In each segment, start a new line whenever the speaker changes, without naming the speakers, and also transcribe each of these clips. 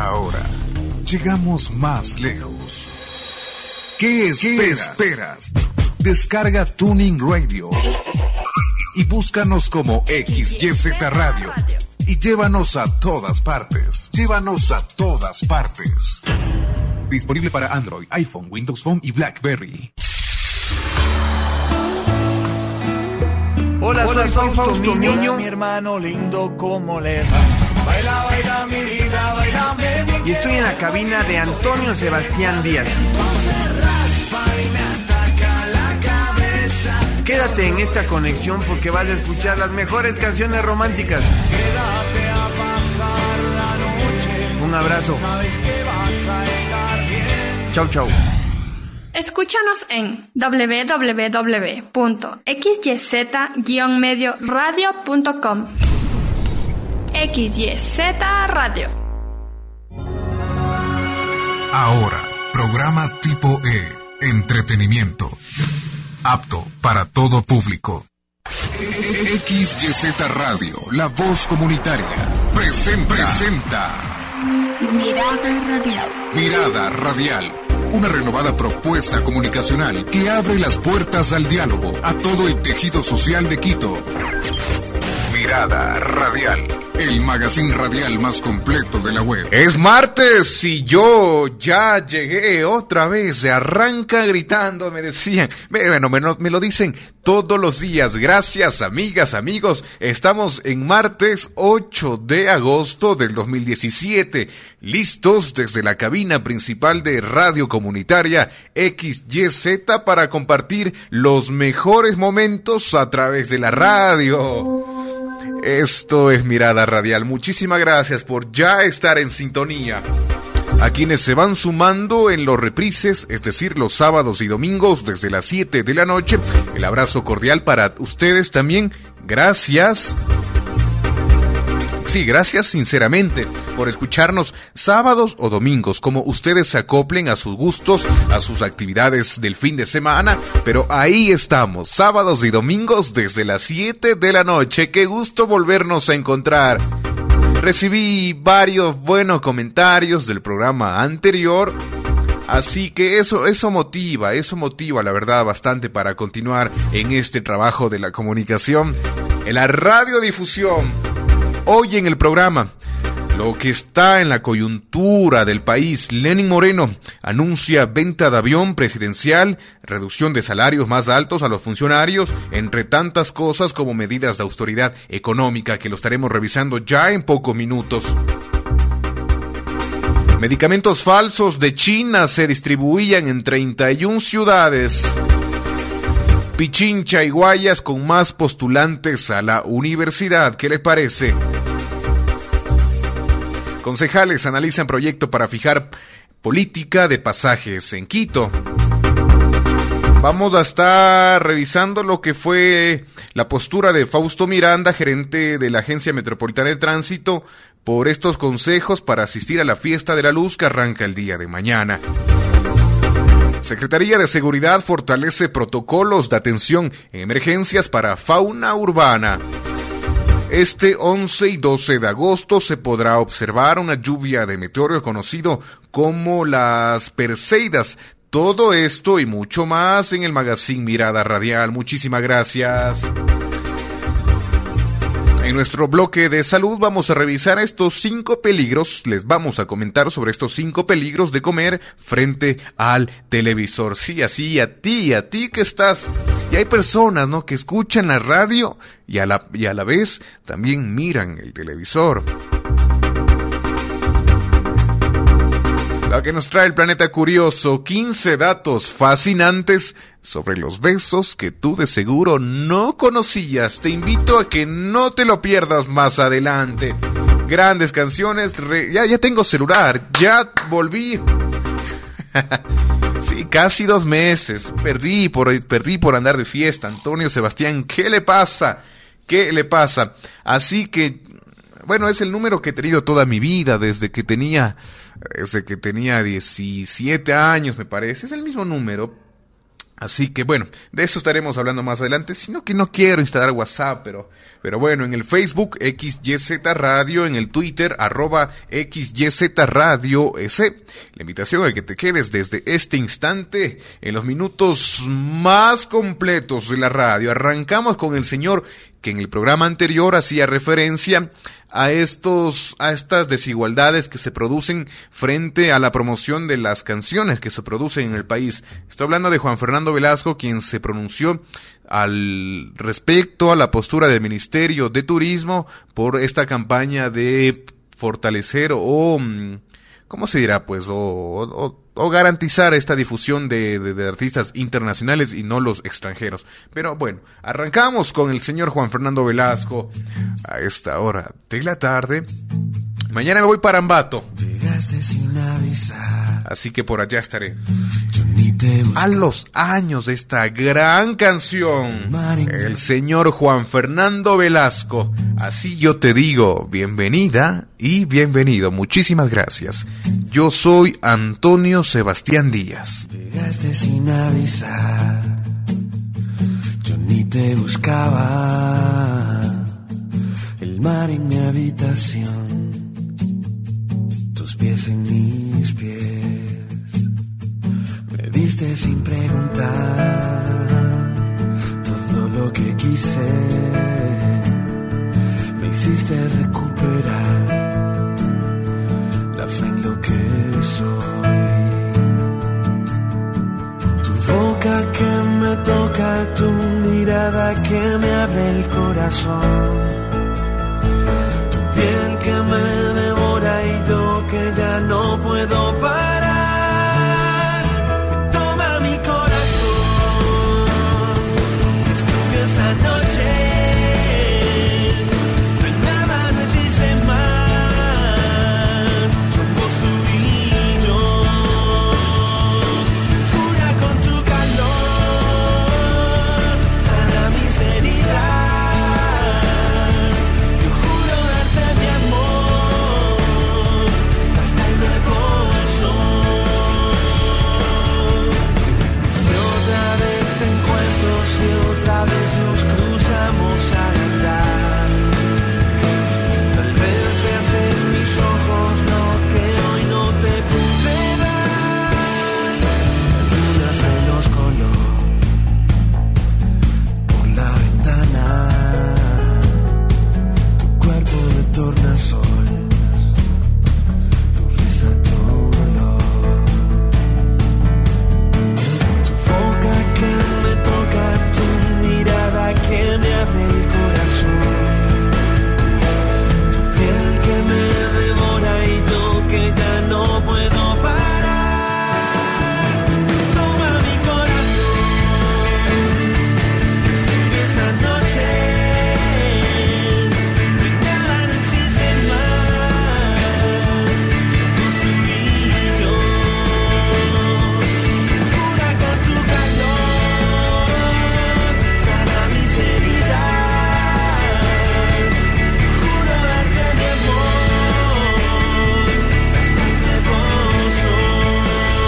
Ahora, llegamos más lejos. ¿Qué esperas? Descarga Tuning Radio y búscanos como XYZ Radio y llévanos a todas partes. Disponible para Android, iPhone, Windows Phone y BlackBerry.
Hola, soy Fausto Miño, mi hermano lindo, ¿cómo le va? Baila, baila mi vida, baila mi. Y estoy en la cabina de Antonio Sebastián Díaz. Quédate en esta conexión porque vas a escuchar las mejores canciones románticas. Quédate a pasar la noche. Un abrazo. Sabes que vas a estar bien. Chau, chau.
Escúchanos en www.xyz-medioradio.com. XYZ Radio.
Ahora, programa tipo E, entretenimiento. Apto para todo público. XYZ Radio, la voz comunitaria, presenta Mirada Radial. Una renovada propuesta comunicacional que abre las puertas al diálogo a todo el tejido social de Quito. Mirada Radial, el magazine radial más completo de la web.
Es martes y yo ya llegué otra vez. Se arranca gritando, me decían. Bueno, me lo dicen todos los días. Gracias, amigas, amigos. Estamos en martes 8 de agosto del 2017. Listos desde la cabina principal de Radio Comunitaria XYZ para compartir los mejores momentos a través de la radio. Esto es Mirada Radial. Muchísimas gracias por ya estar en sintonía. A quienes se van sumando en los reprises, es decir, los sábados y domingos desde las 7 de la noche, el abrazo cordial para ustedes también. Gracias. Sí, gracias sinceramente por escucharnos sábados o domingos, como ustedes se acoplen a sus gustos, a sus actividades del fin de semana, pero ahí estamos, sábados y domingos desde las 7 de la noche. Qué gusto volvernos a encontrar. Recibí varios buenos comentarios del programa anterior, así que eso motiva, la verdad, bastante para continuar en este trabajo de la comunicación, en la radiodifusión. Hoy en el programa, lo que está en la coyuntura del país. Lenín Moreno anuncia venta de avión presidencial, reducción de salarios más altos a los funcionarios, entre tantas cosas como medidas de austeridad económica que lo estaremos revisando ya en pocos minutos. Medicamentos falsos de China se distribuían en 31 ciudades. Pichincha y Guayas con más postulantes a la universidad. ¿Qué les parece? Concejales analizan proyecto para fijar política de pasajes en Quito. Vamos a estar revisando lo que fue la postura de Fausto Miranda, gerente de la Agencia Metropolitana de Tránsito, por estos consejos para asistir a la Fiesta de la Luz que arranca el día de mañana. Secretaría de Seguridad fortalece protocolos de atención en emergencias para fauna urbana. Este 11 y 12 de agosto se podrá observar una lluvia de meteoros conocido como las Perseidas. Todo esto y mucho más en el magazine Mirada Radial. Muchísimas gracias. En nuestro bloque de salud vamos a revisar estos 5 peligros, les vamos a comentar sobre estos 5 peligros de comer frente al televisor. Sí, así a ti que estás. Y hay personas, ¿no?, que escuchan la radio y a la vez también miran el televisor. Lo que nos trae el Planeta Curioso, 15 datos fascinantes sobre los besos que tú de seguro no conocías. Te invito a que no te lo pierdas más adelante. Grandes canciones, ya tengo celular, ya volví. Sí, casi 2 meses, perdí por andar de fiesta. Antonio Sebastián, ¿qué le pasa? Así que, bueno, es el número que he tenido toda mi vida, desde que tenía 17 años, me parece. Es el mismo número. Así que bueno, de eso estaremos hablando más adelante, sino que no quiero instalar WhatsApp, pero bueno, en el Facebook XYZ Radio, en el Twitter @XYZ Radio S. La invitación a que te quedes desde este instante en los minutos más completos de la radio. Arrancamos con el señor que en el programa anterior hacía referencia a estas desigualdades que se producen frente a la promoción de las canciones que se producen en el país. Estoy hablando de Juan Fernando Velasco, quien se pronunció al respecto a la postura del Ministerio de Turismo por esta campaña de fortalecer o ¿cómo se dirá? Pues o garantizar esta difusión de artistas internacionales y no los extranjeros. Pero bueno, arrancamos con el señor Juan Fernando Velasco a esta hora de la tarde. Mañana me voy para Ambato,
llegaste sin avisar,
así que por allá estaré. A los años de esta gran canción, el señor Juan Fernando Velasco. Así yo te digo, bienvenida y bienvenido. Muchísimas gracias. Yo soy Antonio Sebastián Díaz.
Llegaste sin avisar, yo ni te buscaba. El mar en mi habitación, tus pies en mis pies. Me diste sin preguntar todo lo que quise. Me hiciste recuperar la fe en lo que soy. Tu boca que me toca, tu mirada que me abre el corazón, tu piel que me devora y yo que ya no puedo parar. Toma mi corazón, es tuyo esta noche. No hay nada, no existe más. Somos tú y yo. Cura con tu calor, sana mis heridas. Yo juro darte mi amor hasta el nuevo sol. Si otra vez te encuentro, si otra vez nos cruzamos al andar, tal vez veas en mis ojos lo que hoy no te pude dar. La luna se nos coló por la ventana, tu cuerpo de tornasol, tu risa, tu olor, tu boca que me toca, tu mirada que me abre el corazón, tu piel que me devora y yo que ya no puedo parar. Toma mi corazón, es tuyo esta noche. No hay nada, no existe más. Somos tú y yo. Cura con tu calor, sana mis heridas. Juro darte mi amor hasta el nuevo sol.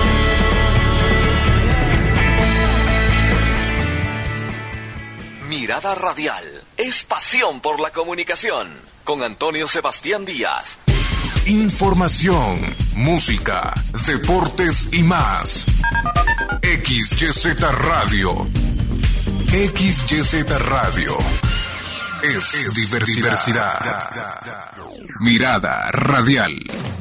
Mirada Radial es pasión por la comunicación. Con Antonio Sebastián Díaz.
Información, música, deportes y más. XYZ Radio. XYZ Radio. Es diversidad. Mirada Radial.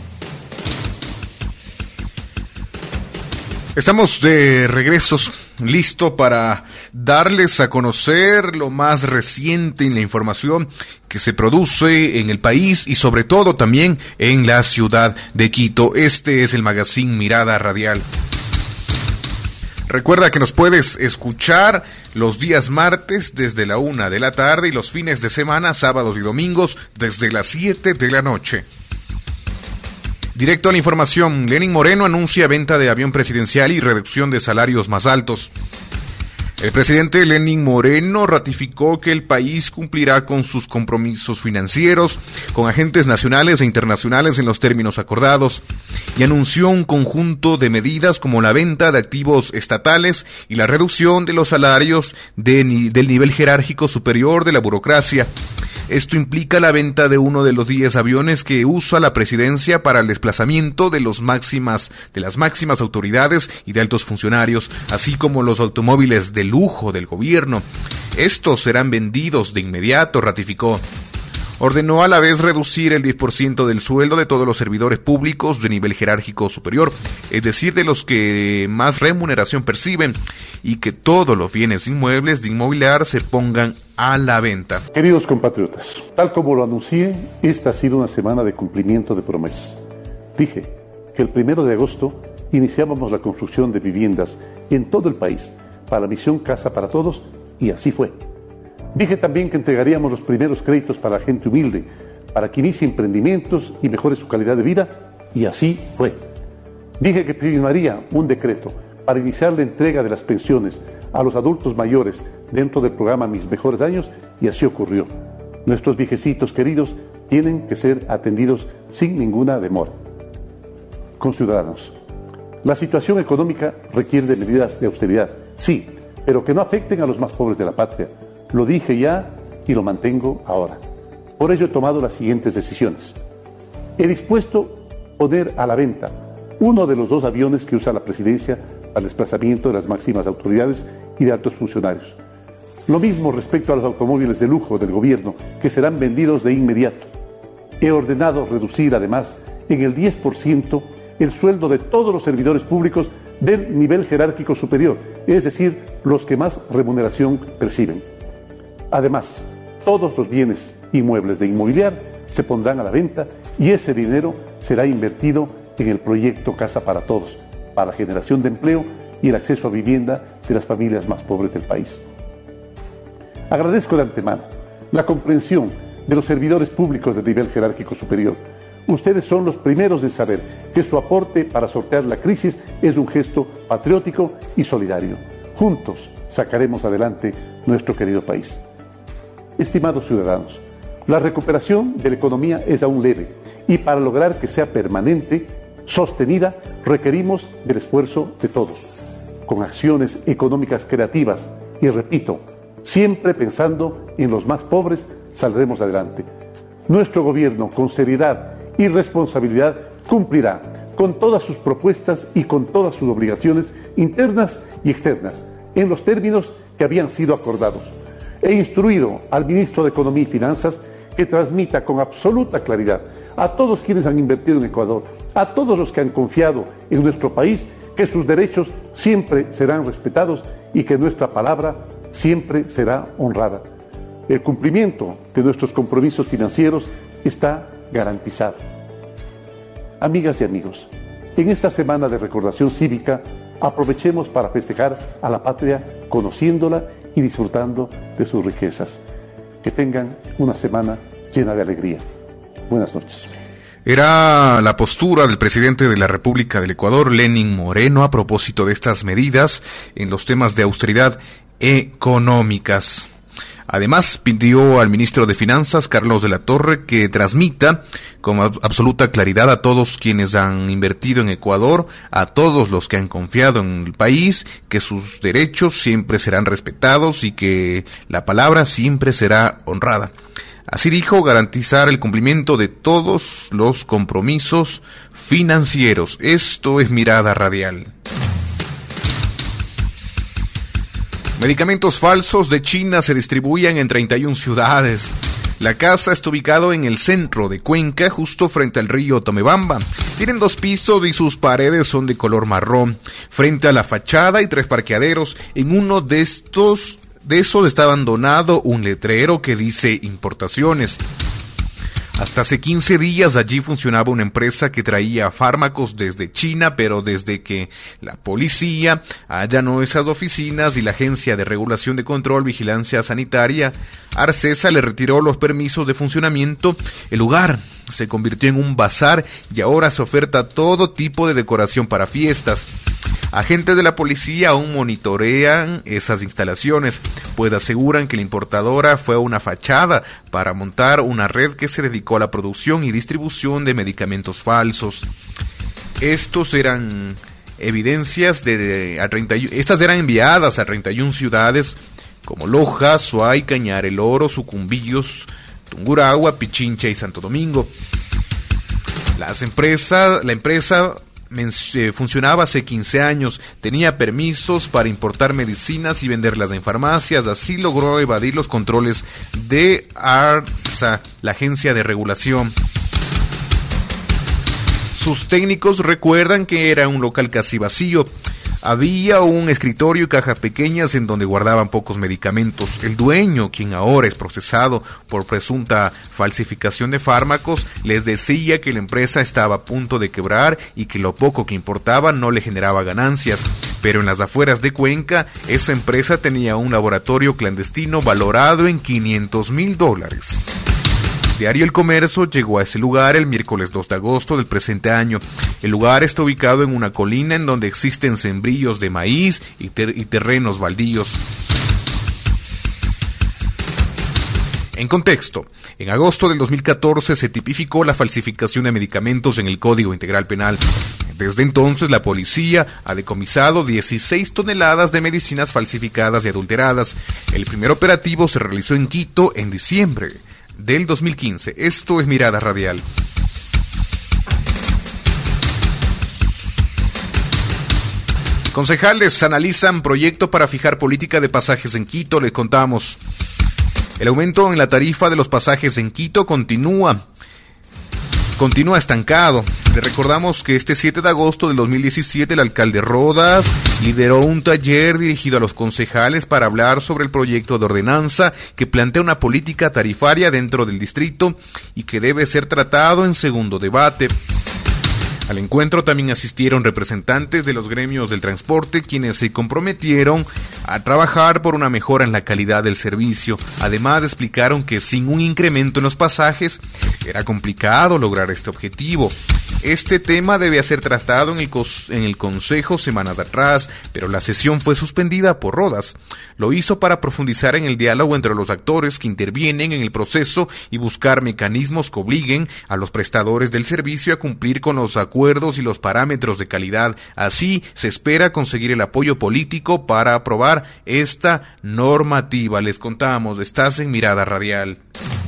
Estamos de regresos, listo para darles a conocer lo más reciente en la información que se produce en el país y sobre todo también en la ciudad de Quito. Este es el magazine Mirada Radial. Recuerda que nos puedes escuchar los días martes desde la 1 de la tarde y los fines de semana, sábados y domingos, desde las 7 de la noche. Directo a la información, Lenín Moreno anuncia venta de avión presidencial y reducción de salarios más altos. El presidente Lenín Moreno ratificó que el país cumplirá con sus compromisos financieros con agentes nacionales e internacionales en los términos acordados y anunció un conjunto de medidas como la venta de activos estatales y la reducción de los salarios del nivel jerárquico superior de la burocracia. Esto implica la venta de uno de los 10 aviones que usa la presidencia para el desplazamiento de las máximas autoridades y de altos funcionarios, así como los automóviles de lujo del gobierno. Estos serán vendidos de inmediato, ratificó. Ordenó a la vez reducir el 10% del sueldo de todos los servidores públicos de nivel jerárquico superior, es decir, de los que más remuneración perciben, y que todos los bienes inmuebles de inmobiliar se pongan a la venta.
Queridos compatriotas, tal como lo anuncié, esta ha sido una semana de cumplimiento de promesas. Dije que el 1 de agosto iniciábamos la construcción de viviendas en todo el país para la misión Casa para Todos, y así fue. Dije también que entregaríamos los primeros créditos para la gente humilde, para que inicie emprendimientos y mejore su calidad de vida, y así fue. Dije que firmaría un decreto para iniciar la entrega de las pensiones a los adultos mayores dentro del programa Mis Mejores Años, y así ocurrió. Nuestros viejecitos queridos tienen que ser atendidos sin ninguna demora. Conciudadanos, la situación económica requiere de medidas de austeridad, sí, pero que no afecten a los más pobres de la patria. Lo dije ya y lo mantengo ahora. Por ello he tomado las siguientes decisiones. He dispuesto poner a la venta uno de los 2 aviones que usa la presidencia para el desplazamiento de las máximas autoridades y de altos funcionarios. Lo mismo respecto a los automóviles de lujo del gobierno, que serán vendidos de inmediato. He ordenado reducir además en el 10% el sueldo de todos los servidores públicos del nivel jerárquico superior, es decir, los que más remuneración perciben. Además, todos los bienes inmuebles de inmobiliar se pondrán a la venta y ese dinero será invertido en el proyecto Casa para Todos, para la generación de empleo y el acceso a vivienda de las familias más pobres del país. Agradezco de antemano la comprensión de los servidores públicos del nivel jerárquico superior. Ustedes son los primeros en saber que su aporte para sortear la crisis es un gesto patriótico y solidario. Juntos sacaremos adelante nuestro querido país. Estimados ciudadanos, la recuperación de la economía es aún leve y para lograr que sea permanente, sostenida, requerimos del esfuerzo de todos, con acciones económicas creativas y, repito, siempre pensando en los más pobres, saldremos adelante. Nuestro gobierno, con seriedad y responsabilidad, cumplirá con todas sus propuestas y con todas sus obligaciones internas y externas, en los términos que habían sido acordados. He instruido al ministro de Economía y Finanzas que transmita con absoluta claridad a todos quienes han invertido en Ecuador, a todos los que han confiado en nuestro país, que sus derechos siempre serán respetados y que nuestra palabra siempre será honrada. El cumplimiento de nuestros compromisos financieros está garantizado. Amigas y amigos, en esta semana de recordación cívica, aprovechemos para festejar a la patria, conociéndola y disfrutando de sus riquezas. Que tengan una semana llena de alegría. Buenas noches.
Era la postura del presidente de la República del Ecuador, Lenín Moreno, a propósito de estas medidas en los temas de austeridad económicas. Además, pidió al ministro de Finanzas, Carlos de la Torre, que transmita con absoluta claridad a todos quienes han invertido en Ecuador, a todos los que han confiado en el país, que sus derechos siempre serán respetados y que la palabra siempre será honrada. Así dijo, garantizar el cumplimiento de todos los compromisos financieros. Esto es Mirada Radial. Medicamentos falsos de China se distribuían en 31 ciudades. La casa está ubicado en el centro de Cuenca, justo frente al río Tomebamba. Tienen 2 pisos y sus paredes son de color marrón. Frente a la fachada hay 3 parqueaderos. En uno de esos está abandonado un letrero que dice importaciones. Hasta hace 15 días allí funcionaba una empresa que traía fármacos desde China, pero desde que la policía allanó esas oficinas y la Agencia de Regulación de Control Vigilancia Sanitaria, Arcesa, le retiró los permisos de funcionamiento, el lugar se convirtió en un bazar y ahora se oferta todo tipo de decoración para fiestas. Agentes de la policía aún monitorean esas instalaciones, pues aseguran que la importadora fue una fachada para montar una red que se dedicó a la producción y distribución de medicamentos falsos. Estos eran evidencias estas eran enviadas a 31 ciudades como Loja, Suay, Cañar el Oro, Sucumbíos, Tungurahua, Pichincha y Santo Domingo. La empresa funcionaba hace 15 años, tenía permisos para importar medicinas y venderlas en farmacias, así logró evadir los controles de ARSA, la agencia de regulación. Sus técnicos recuerdan que era un local casi vacío. Había un escritorio y cajas pequeñas en donde guardaban pocos medicamentos. El dueño, quien ahora es procesado por presunta falsificación de fármacos, les decía que la empresa estaba a punto de quebrar y que lo poco que importaba no le generaba ganancias. Pero en las afueras de Cuenca, esa empresa tenía un laboratorio clandestino valorado en $500,000. Diario El Comercio llegó a ese lugar el miércoles 2 de agosto del presente año. El lugar está ubicado en una colina en donde existen sembrillos de maíz y terrenos baldíos. En contexto, en agosto del 2014 se tipificó la falsificación de medicamentos en el Código Integral Penal. Desde entonces, la policía ha decomisado 16 toneladas de medicinas falsificadas y adulteradas. El primer operativo se realizó en Quito en diciembre del 2015. Esto es Mirada Radial. Concejales analizan proyecto para fijar política de pasajes en Quito, les contamos. El aumento en la tarifa de los pasajes en Quito continúa estancado. Le recordamos que este 7 de agosto del 2017 el alcalde Rodas lideró un taller dirigido a los concejales para hablar sobre el proyecto de ordenanza que plantea una política tarifaria dentro del distrito y que debe ser tratado en segundo debate. Al encuentro también asistieron representantes de los gremios del transporte, quienes se comprometieron a trabajar por una mejora en la calidad del servicio. Además, explicaron que sin un incremento en los pasajes era complicado lograr este objetivo. Este tema debía ser tratado en el Consejo semanas atrás, pero la sesión fue suspendida por Rodas. Lo hizo para profundizar en el diálogo entre los actores que intervienen en el proceso y buscar mecanismos que obliguen a los prestadores del servicio a cumplir con los acuerdos y los parámetros de calidad. Así se espera conseguir el apoyo político para aprobar esta normativa. Les contamos, estás en Mirada Radial.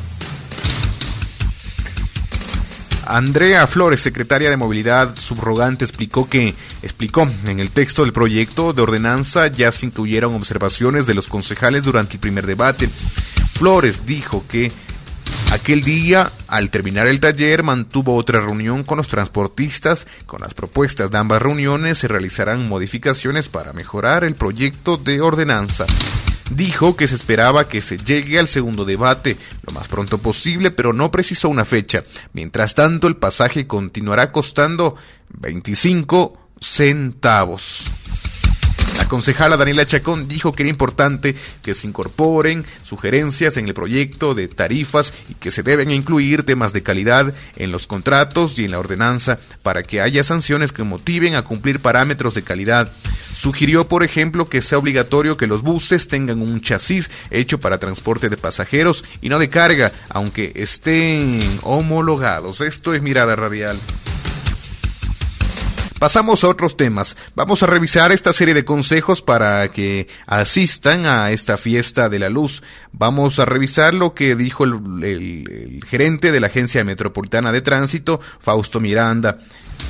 Andrea Flores, secretaria de Movilidad subrogante, explicó en el texto del proyecto de ordenanza ya se incluyeron observaciones de los concejales durante el primer debate. Flores dijo que aquel día, al terminar el taller, mantuvo otra reunión con los transportistas. Con las propuestas de ambas reuniones se realizarán modificaciones para mejorar el proyecto de ordenanza. Dijo que se esperaba que se llegue al segundo debate lo más pronto posible, pero no precisó una fecha. Mientras tanto, el pasaje continuará costando 25 centavos. La concejala Daniela Chacón dijo que era importante que se incorporen sugerencias en el proyecto de tarifas y que se deben incluir temas de calidad en los contratos y en la ordenanza para que haya sanciones que motiven a cumplir parámetros de calidad. Sugirió, por ejemplo, que sea obligatorio que los buses tengan un chasis hecho para transporte de pasajeros y no de carga, aunque estén homologados. Esto es Mirada Radial. Pasamos a otros temas. Vamos a revisar esta serie de consejos para que asistan a esta fiesta de la luz. Vamos a revisar lo que dijo el gerente de la Agencia Metropolitana de Tránsito, Fausto Miranda.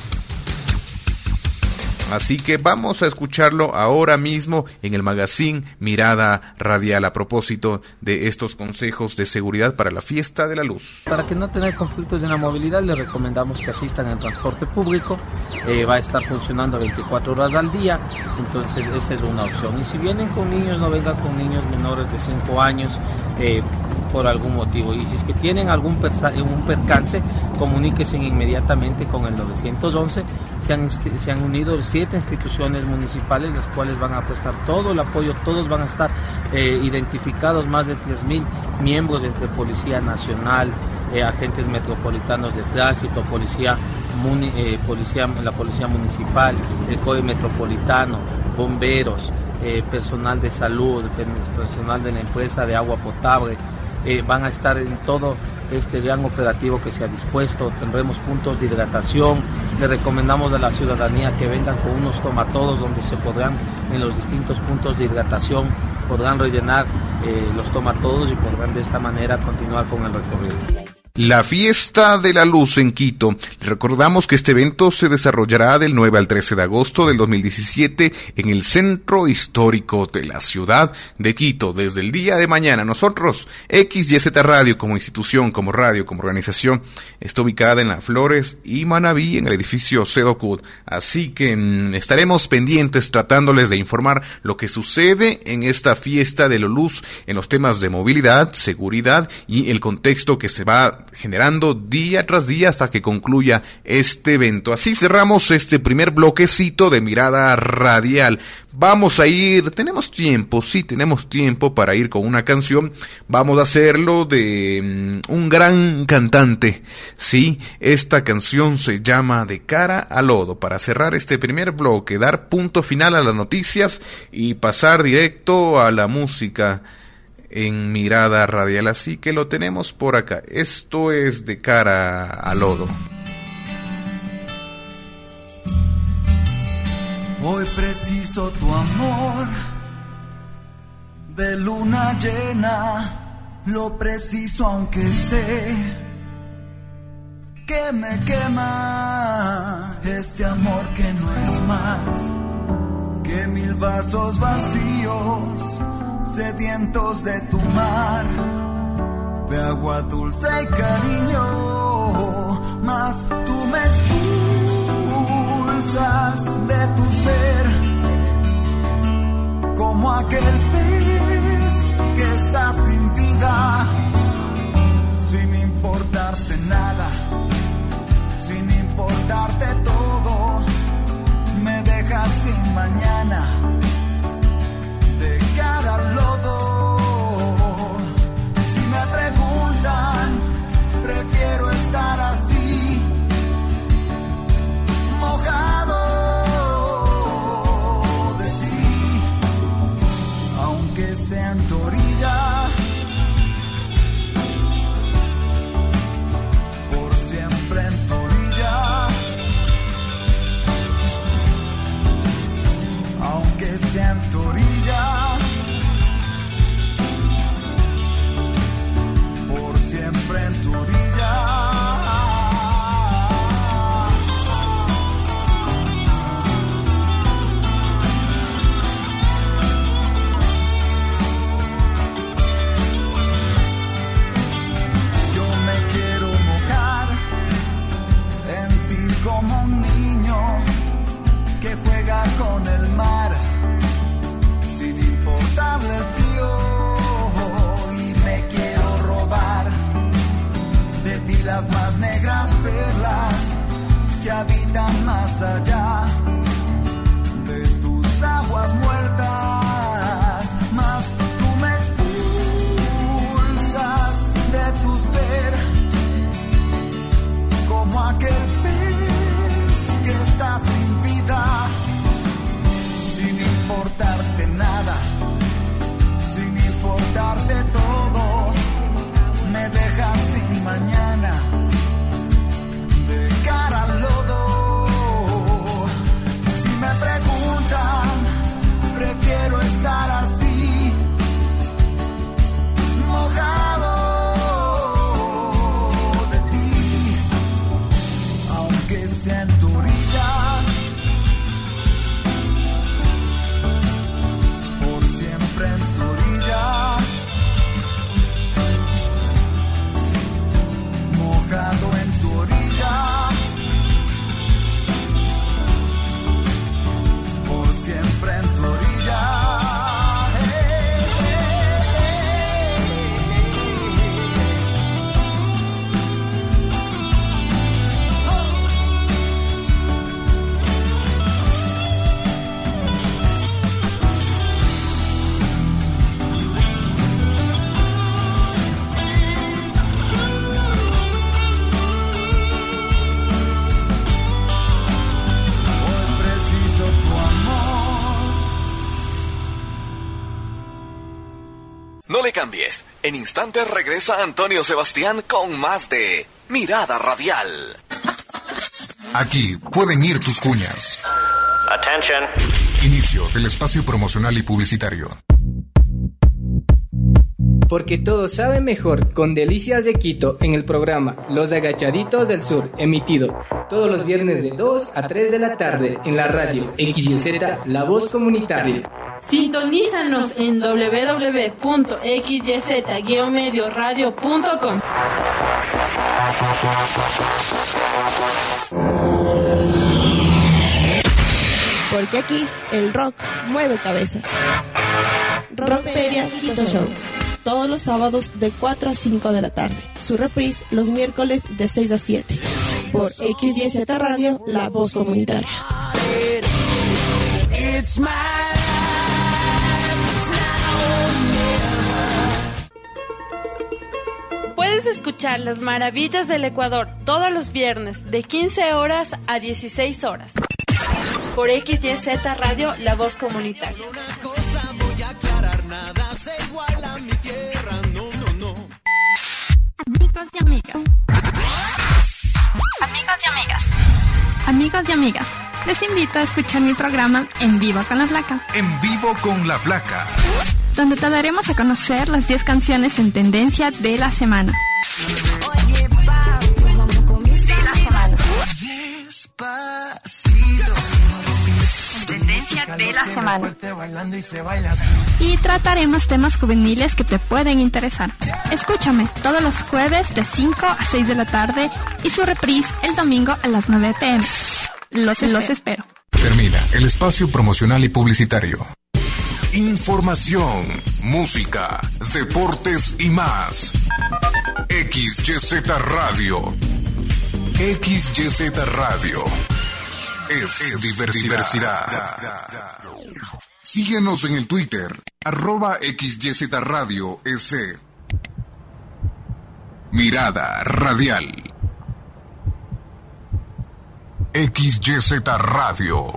Así que vamos a escucharlo ahora mismo en el magazine Mirada Radial a propósito de estos consejos de seguridad para la fiesta de la luz.
Para que no tener conflictos en la movilidad, les recomendamos que asistan al transporte público. Va a estar funcionando 24 horas al día, entonces esa es una opción. Y si vienen con niños, no vengan con niños menores de 5 años por algún motivo. Y si es que tienen un percance, comuníquense inmediatamente con el 911. Se han unido 7 instituciones municipales, las cuales van a prestar todo el apoyo. Todos van a estar identificados, más de 3,000 miembros entre Policía Nacional, agentes metropolitanos de tránsito, la policía municipal, el COE metropolitano, bomberos, personal de salud, personal de la empresa de agua potable, van a estar en todo este gran operativo que se ha dispuesto. Tendremos puntos de hidratación. Le recomendamos a la ciudadanía que vengan con unos tomatodos donde se podrán, en los distintos puntos de hidratación, podrán rellenar los tomatodos y podrán de esta manera continuar con el recorrido.
La Fiesta de la Luz en Quito. Recordamos que este evento se desarrollará del 9 al 13 de agosto del 2017 en el Centro Histórico de la ciudad de Quito. Desde el día de mañana, nosotros, XYZ Radio como institución, como radio, como organización, está ubicada en La Flores y Manabí, en el edificio Sedocud. Así que estaremos pendientes tratándoles de informar lo que sucede en esta Fiesta de la Luz en los temas de movilidad, seguridad y el contexto que se va generando día tras día hasta que concluya este evento. Así cerramos este primer bloquecito de Mirada Radial. Vamos a ir, tenemos tiempo para ir con una canción. Vamos a hacerlo de un gran cantante. Sí, esta canción se llama De Cara al Lodo. Para cerrar este primer bloque, dar punto final a las noticias y pasar directo a la música en Mirada Radial, así que lo tenemos por acá. Esto es De Cara al Lodo.
Hoy preciso tu amor de luna llena, lo preciso aunque sé que me quema este amor que no es más que 1000 vasos vacíos sedientos de tu mar, de agua dulce y cariño, mas tú me expulsas de tu ser, como aquel pez que está sin vida, sin importarte nada, sin importarte todo, me dejas sin mañana. De cara al lodo, si me preguntan, prefiero estar así, mojado de ti, aunque sea en tu orilla, por siempre en tu orilla, aunque sea en tu orilla. Siempre en tu orilla. Yo me quiero mojar en ti como un niño que juega con el mar sin importarle el frío, y me quiero robar de ti las más negras perlas que habitan más allá de tus aguas muertas, mas tú me expulsas de tu ser, como aquel pez que está sin vida, sin importarte nada, sin importarte todo, me dejas sin mañana. De cara al lodo,
cambies. En instantes regresa Antonio Sebastián con más de Mirada Radial.
Aquí pueden ir tus cuñas.
Attention.
Inicio del espacio promocional y publicitario.
Porque todo sabe mejor con Delicias de Quito en el programa Los Agachaditos del Sur, emitido todos los viernes de 2 a 3 de la tarde en la radio XYZ, La Voz Comunitaria.
Sintonízanos en www.xyz-medioradio.com.
Porque aquí el rock mueve cabezas. Rockpedia Quito Show. Todos los sábados de 4 a 5 de la tarde. Su reprise los miércoles de 6 a 7. Por XYZ Radio, La Voz Comunitaria.
Puedes escuchar las maravillas del Ecuador todos los viernes de 15 horas a 16 horas. Por XYZ Radio, La Voz Comunitaria.
Amigos y amigas. Amigos y amigas. Amigos y amigas. Les invito a escuchar mi programa En Vivo con la Flaca.
En Vivo con la Flaca.
Donde te daremos a conocer las 10 canciones en tendencia de la semana. Tendencia de la semana. Y trataremos temas juveniles que te pueden interesar. Escúchame todos los jueves de 5 a 6 de la tarde y su reprise el domingo a las 9 p.m. Los espero.
Termina el espacio promocional y publicitario. Información, música, deportes y más. XYZ Radio. XYZ Radio. Es diversidad. Síguenos en el Twitter, @XYZ Radio S. Mirada Radial. XYZ Radio.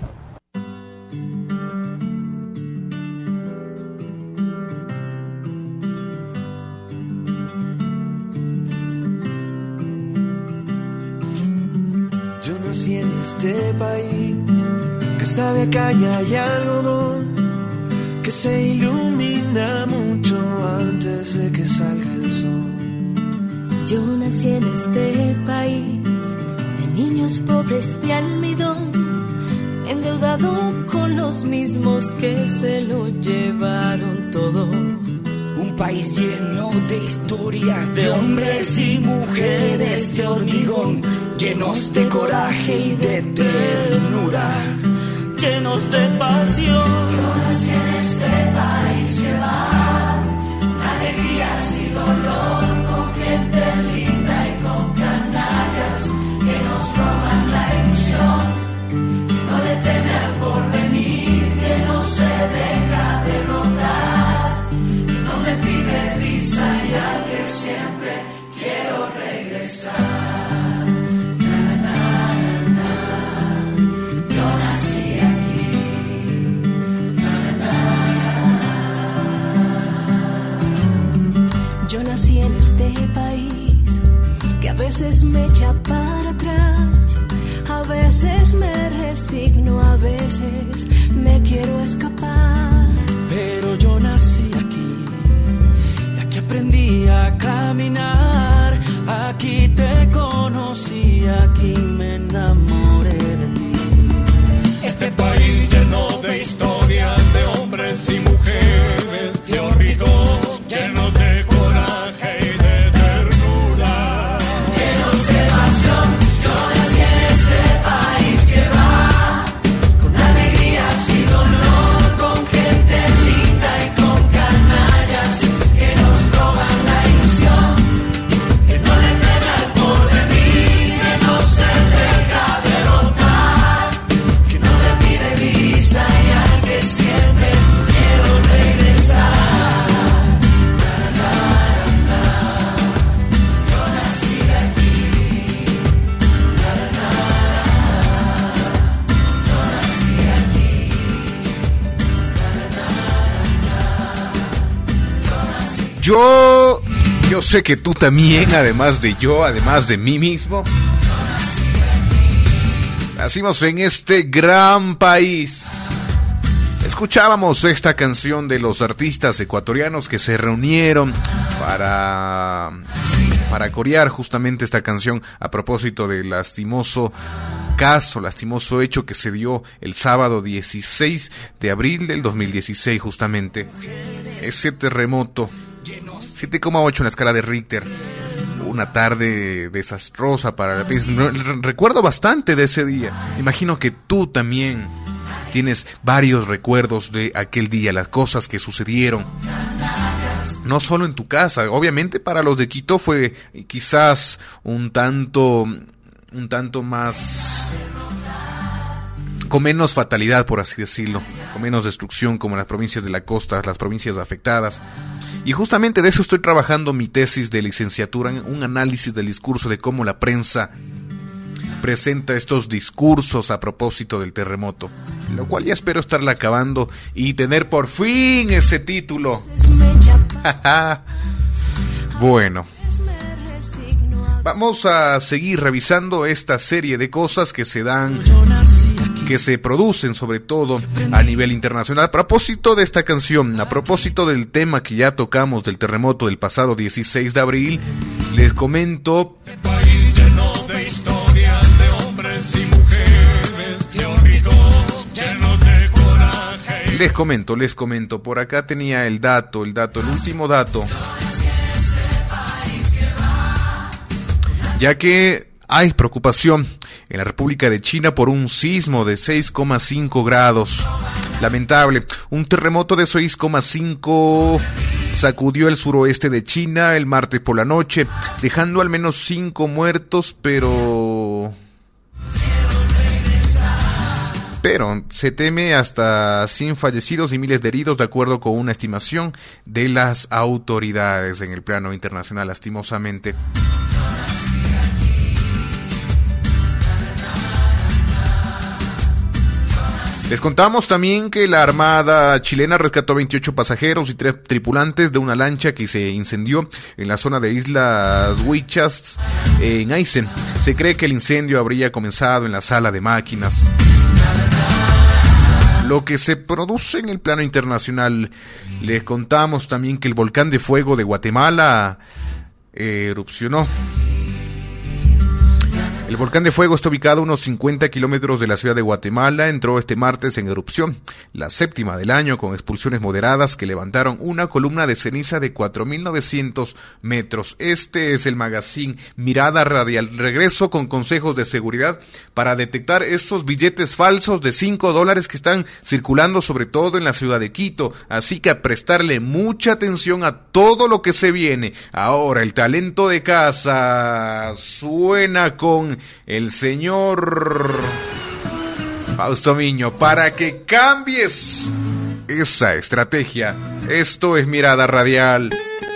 Yo nací en este país que sabe a caña y algodón, que se ilumina mucho antes de que salga el sol.
Yo nací en este país de niños pobres y almidón, endeudado con los mismos que se lo llevaron todo.
Un país lleno de historias, de hombres y mujeres de hormigón, llenos de coraje y de ternura, llenos de pasión.
Yo nací en este país que va, alegrías y dolor, con gente linda y con canallas que nos roban la ilusión, que no le teme al porvenir, que no se deja derrotar, que no me pide visa y al que siempre quiero regresar.
Yo nací en este país que a veces me echa para atrás, a veces me resigno, a veces me quiero escapar.
Pero yo nací aquí, y aquí aprendí a caminar, aquí te conocí, aquí me enamoré de ti. Este país lleno de historias, de hombres y mujeres de hormigón, lleno de coraje y de ternura,
llenos de pasión. Yo nací en este país que va, con alegrías y dolor, con gente linda y con canallas que nos roban la ilusión, que no le teme al porvenir, que no se deja derrotar.
Yo sé que tú también, además de mí mismo, nacimos en este gran país. Escuchábamos esta canción de los artistas ecuatorianos que se reunieron para corear justamente esta canción a propósito del lastimoso hecho que se dio el sábado 16 de abril del 2016 justamente. Ese terremoto, 7,8 en la escala de Richter. Una tarde desastrosa para el país. Recuerdo bastante de ese día. Imagino que tú también tienes varios recuerdos de aquel día, las cosas que sucedieron. No solo en tu casa, obviamente para los de Quito fue quizás un tanto más, con menos fatalidad, por así decirlo, con menos destrucción, como las provincias de la costa, las provincias afectadas. Y justamente de eso estoy trabajando mi tesis de licenciatura, en un análisis del discurso de cómo la prensa presenta estos discursos a propósito del terremoto, lo cual ya espero estarla acabando y tener por fin ese título. Bueno, vamos a seguir revisando esta serie de cosas que se dan, que se producen sobre todo a nivel internacional. A propósito de esta canción, a propósito del tema que ya tocamos del terremoto del pasado 16 de abril, les comento Les comento, por acá tenía el último dato, ya que hay preocupación en la República de China por un sismo de 6,5 grados. Lamentable, un terremoto de 6,5 sacudió el suroeste de China el martes por la noche, dejando al menos 5 muertos, pero se teme hasta 100 fallecidos y miles de heridos, de acuerdo con una estimación de las autoridades en el plano internacional, lastimosamente. Les contamos también que la Armada chilena rescató 28 pasajeros y 3 tripulantes de una lancha que se incendió en la zona de Islas Huichas, en Aysén. Se cree que el incendio habría comenzado en la sala de máquinas. Lo que se produce en el plano internacional, les contamos también que el volcán de fuego de Guatemala erupcionó. El volcán de fuego está ubicado a unos 50 kilómetros de la ciudad de Guatemala. Entró este martes en erupción, la 7ª del año, con expulsiones moderadas que levantaron una columna de ceniza de 4.900 metros. Este es el magazine Mirada Radial. Regreso con consejos de seguridad para detectar estos billetes falsos de $5 que están circulando sobre todo en la ciudad de Quito. Así que a prestarle mucha atención a todo lo que se viene. Ahora el talento de casa suena con el señor Fausto Miño para que cambies esa estrategia. Esto es Mirada Radial.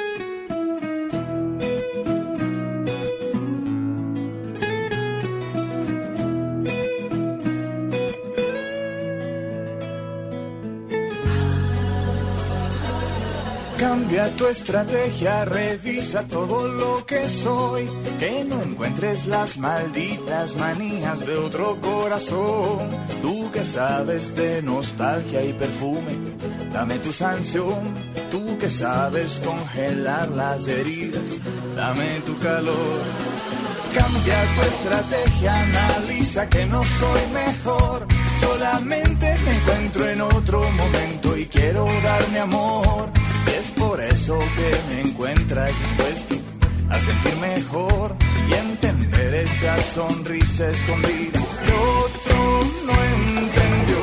Cambia tu estrategia, revisa todo lo que soy, que no encuentres las malditas manías de otro corazón. Tú que sabes de nostalgia y perfume, dame tu sanción. Tú que sabes congelar las heridas, dame tu calor. Cambia tu estrategia, analiza que no soy mejor, solamente me encuentro en otro momento y quiero darme amor. Es por eso que me encuentras dispuesto a sentir mejor y entender esa sonrisa escondida que otro no entendió.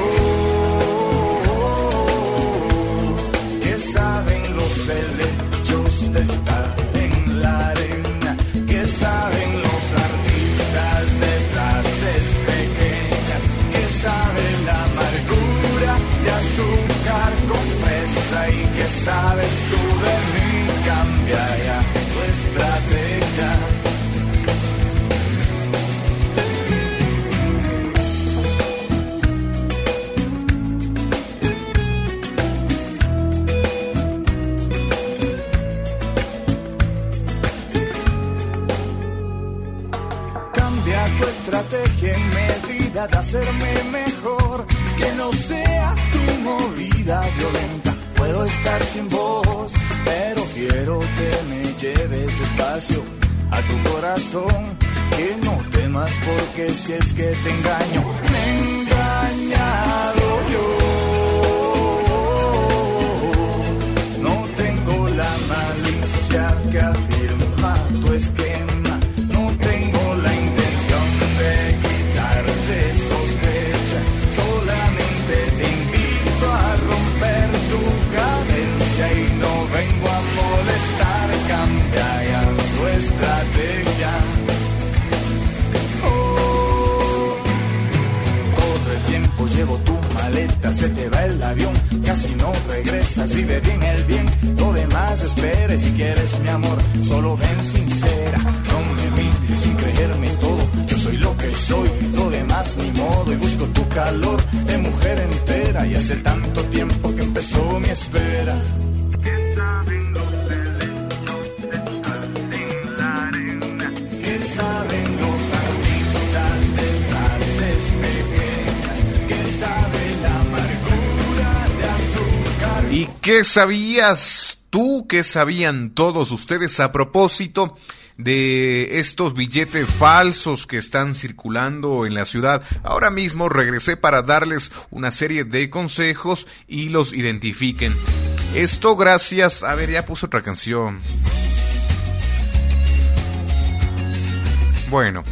Que saben los helechos de estar en la arena, que saben los artistas de frases pequeñas, que saben la amargura de azúcar con fresa y que sabes tú de mí. Cambia ya tu estrategia. manera de hacerme mejor, que no sea tu movida violenta. Puedo estar sin voz, pero quiero que me lleves despacio a tu corazón, que no temas porque si es que te engaño, me he engañado yo. No tengo la malicia que afirma tu esquema, no tengo la intención de quitarte sospecha, solamente te invito a romper tu cadencia y no vengo a molestar, cambia ya tu estrategia. Todo el tiempo llevo tu maleta, se te va el avión, casi no regresas, vive bien el bien, lo demás espere si quieres mi amor, solo ven sincera, no me mires sin creerme todo, yo soy lo que soy, lo demás ni modo, y busco tu calor de mujer entera, y hace tanto tiempo que empezó mi espera. ¿Qué saben los elementos en la arena? ¿Qué saben los artistas de frases pequeñas? ¿Qué sabe la amargura de azúcar?
¿Y qué sabías tú? ¿Qué sabían todos ustedes a propósito de estos billetes falsos que están circulando en la ciudad? Ahora mismo regresé para darles una serie de consejos y los identifiquen. Esto gracias... A ver, ya puse otra canción. Bueno.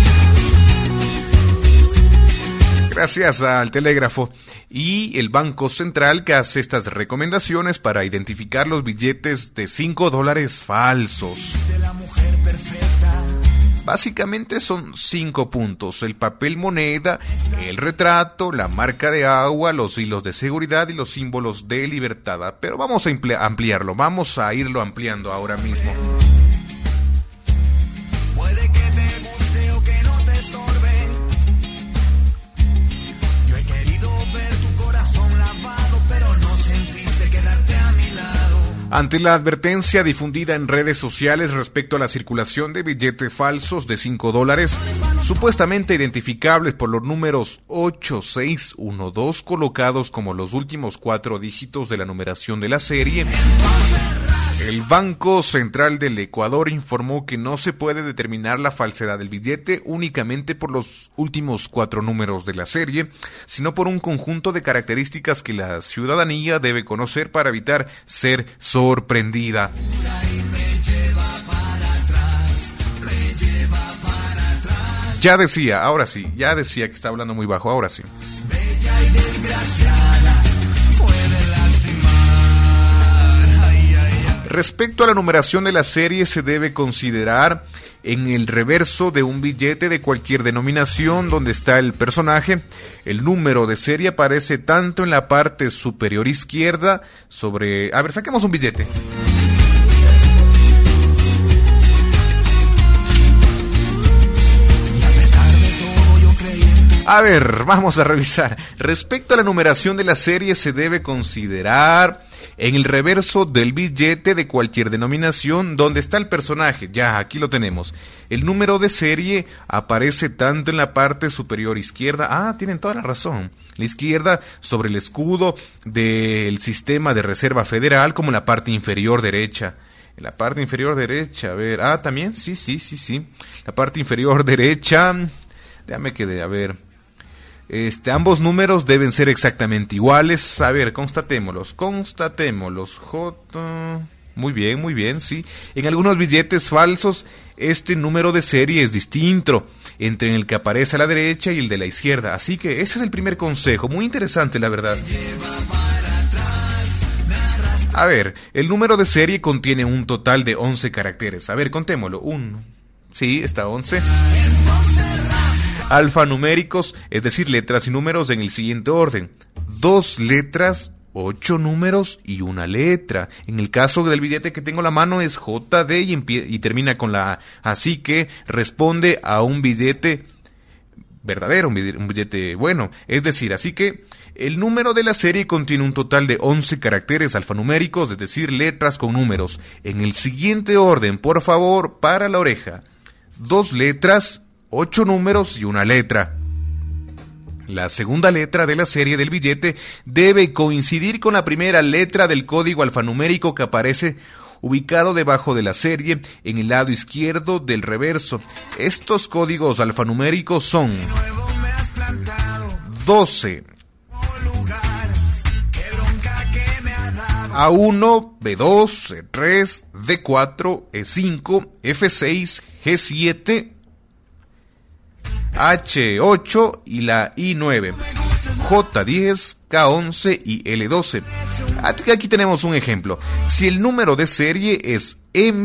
Gracias al Telégrafo y el Banco Central que hace estas recomendaciones para identificar los billetes de $5 falsos. Básicamente son 5 puntos: el papel moneda, el retrato, la marca de agua, los hilos de seguridad y los símbolos de libertad. Pero vamos a ampliarlo, vamos a irlo ampliando ahora mismo.
Puede que te guste o que no te estorbe. Yo he querido ver tu corazón lavado, pero no sentiste quedarte a mi lado.
Ante la advertencia difundida en redes sociales respecto a la circulación de billetes falsos de $5, supuestamente identificables por los números 8612 colocados como los últimos 4 dígitos de la numeración de la serie, el Banco Central del Ecuador informó que no se puede determinar la falsedad del billete únicamente por los últimos 4 números de la serie, sino por un conjunto de características que la ciudadanía debe conocer para evitar ser sorprendida. Ya decía, ahora sí, ya decía que está hablando muy bajo, ahora sí.
Bella y desgraciada, puede lastimar.
Respecto a la numeración de la serie, se debe considerar en el reverso de un billete de cualquier denominación donde está el personaje. El número de serie aparece tanto en la parte superior izquierda sobre... A ver, saquemos un billete. A ver, vamos a revisar. Respecto a la numeración de la serie, se debe considerar en el reverso del billete de cualquier denominación donde está el personaje. Ya, aquí lo tenemos. El número de serie aparece tanto en la parte superior izquierda. Ah, tienen toda la razón. La izquierda sobre el escudo del sistema de reserva federal, como en la parte inferior derecha. En la parte inferior derecha, a ver. Ah, también, sí. La parte inferior derecha. Déjame que a ver. Ambos números deben ser exactamente iguales. A ver, constatémoslos. J. Muy bien, sí. En algunos billetes falsos, este número de serie es distinto entre el que aparece a la derecha y el de la izquierda. Así que ese es el primer consejo. Muy interesante, la verdad. A ver, el número de serie contiene un total de 11 caracteres. A ver, contémoslo. 1. Sí, está 11. Alfanuméricos, es decir, letras y números en el siguiente orden: 2 letras, 8 números y 1 letra. En el caso del billete que tengo en la mano es JD y termina con la A. Así que responde a un billete verdadero, un billete bueno. Es decir, así que el número de la serie contiene un total de 11 caracteres alfanuméricos, es decir, letras con números. En el siguiente orden, por favor, para la oreja: 2 letras, 8 números y 1 letra. La segunda letra de la serie del billete debe coincidir con la primera letra del código alfanumérico que aparece ubicado debajo de la serie en el lado izquierdo del reverso. Estos códigos alfanuméricos son 12, A1, B2, E3, D4, E5, F6, G7, H8 y la I9, J10, K11 y L12. Aquí tenemos un ejemplo. Si el número de serie es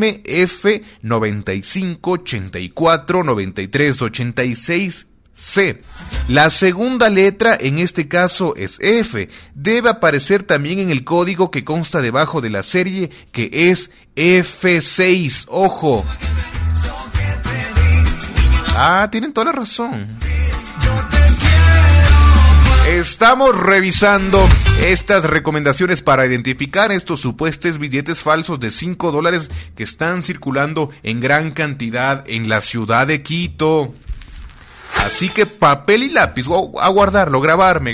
MF95849386C, la segunda letra en este caso es F. Debe aparecer también en el código que consta debajo de la serie, que es F6. ¡Ojo! Tienen toda la razón. Estamos revisando estas recomendaciones para identificar estos supuestos billetes falsos de $5 que están circulando en gran cantidad en la ciudad de Quito. Así que papel y lápiz, a guardarlo, grabarme.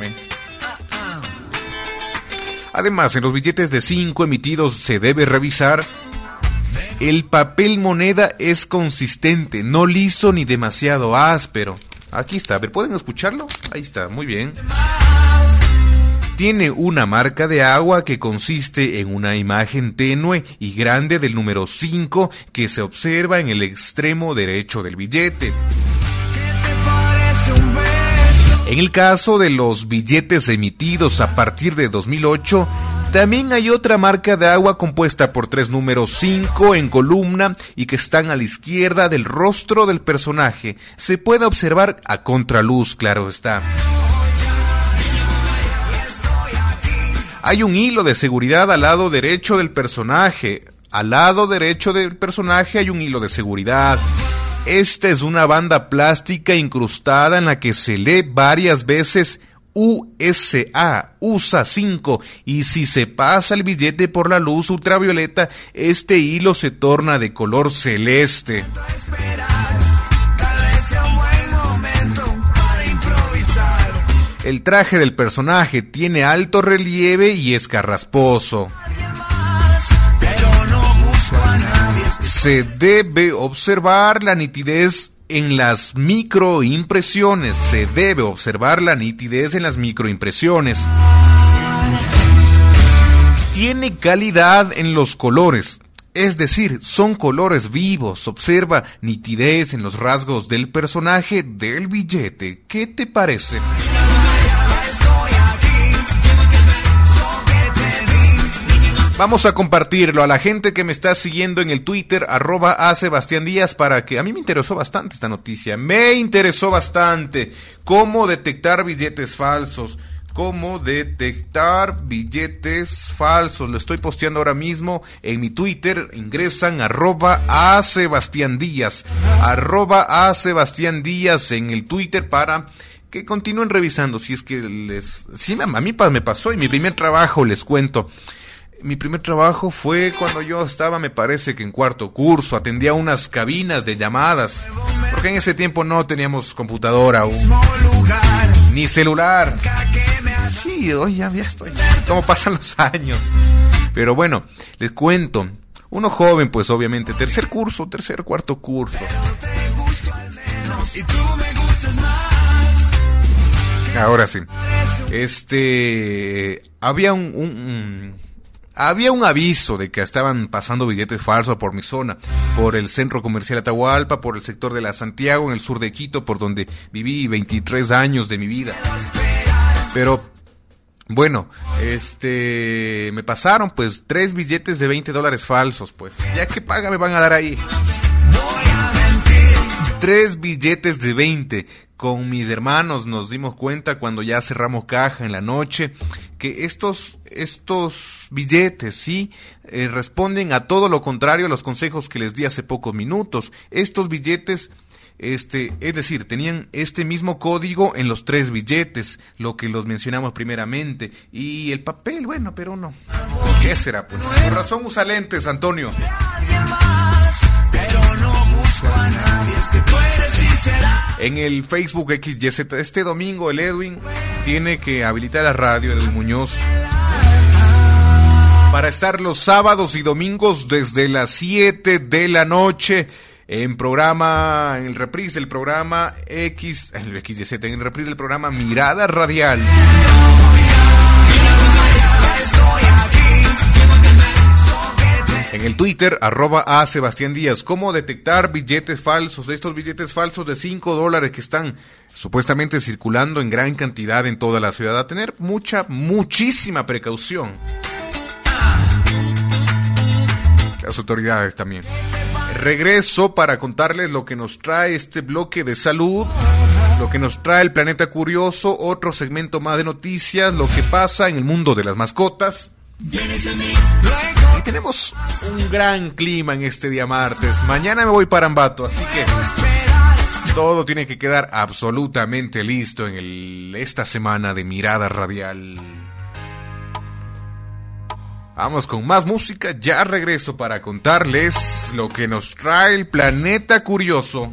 Además, en los billetes de 5 emitidos se debe revisar. El papel moneda es consistente, no liso ni demasiado áspero. Aquí está, a ver, ¿pueden escucharlo? Ahí está, muy bien. Tiene una marca de agua que consiste en una imagen tenue y grande del número 5 que se observa en el extremo derecho del billete. En el caso de los billetes emitidos a partir de 2008, también hay otra marca de agua compuesta por 3 números 5 en columna y que están a la izquierda del rostro del personaje. Se puede observar a contraluz, claro está. Hay un hilo de seguridad al lado derecho del personaje. Al lado derecho del personaje hay un hilo de seguridad. Esta es una banda plástica incrustada en la que se lee varias veces USA 5, y si se pasa el billete por la luz ultravioleta, este hilo se torna de color celeste. El traje del personaje tiene alto relieve y es carrasposo. Se debe observar la nitidez en las microimpresiones. Tiene calidad en los colores, es decir, son colores vivos. Observa nitidez en los rasgos del personaje del billete. ¿Qué te parece? Vamos a compartirlo a la gente que me está siguiendo en el Twitter, @asebastiandías, para que a mí me interesó bastante esta noticia. Me interesó bastante cómo detectar billetes falsos. Lo estoy posteando ahora mismo en mi Twitter. Ingresan @asebastiandías, @asebastiandías en el Twitter para que continúen revisando si es que a mí me pasó en mi primer trabajo, les cuento. Mi primer trabajo fue cuando yo estaba, me parece que en cuarto curso, atendía unas cabinas de llamadas, porque en ese tiempo no teníamos computadora aún, ni celular. Sí, hoy ya estoy, cómo pasan los años. Pero bueno, les cuento, uno joven, pues obviamente, cuarto curso. Ahora sí, había un aviso de que estaban pasando billetes falsos por mi zona, por el centro comercial Atahualpa, por el sector de la Santiago, en el sur de Quito, por donde viví 23 años de mi vida. Pero, bueno, me pasaron pues 3 billetes de $20 falsos, pues. Ya que paga me van a dar ahí. 3 billetes de 20. Con mis hermanos nos dimos cuenta cuando ya cerramos caja en la noche que estos billetes, sí, responden a todo lo contrario a los consejos que les di hace pocos minutos. Estos billetes, es decir, tenían este mismo código en los 3 billetes, lo que los mencionamos primeramente. Y el papel, bueno, pero no. ¿Qué será, pues? Por razón usa lentes, Antonio. En el Facebook XYZ, este domingo el Edwin tiene que habilitar la radio, Edwin Muñoz, para estar los sábados y domingos desde las 7 de la noche en el reprise del programa XYZ, en el reprise del programa Mirada Radial. En el Twitter, @a Sebastián Díaz. ¿Cómo detectar billetes falsos? Estos billetes falsos de $5 que están supuestamente circulando en gran cantidad en toda la ciudad. A tener muchísima precaución. Las autoridades también. Regreso para contarles lo que nos trae este bloque de salud, lo que nos trae el Planeta Curioso, otro segmento más de noticias, lo que pasa en el mundo de las mascotas. Y tenemos un gran clima en este día martes. Mañana me voy para Ambato, así que todo tiene que quedar absolutamente listo en esta semana de Mirada Radial. Vamos con más música, ya regreso para contarles lo que nos trae el Planeta Curioso.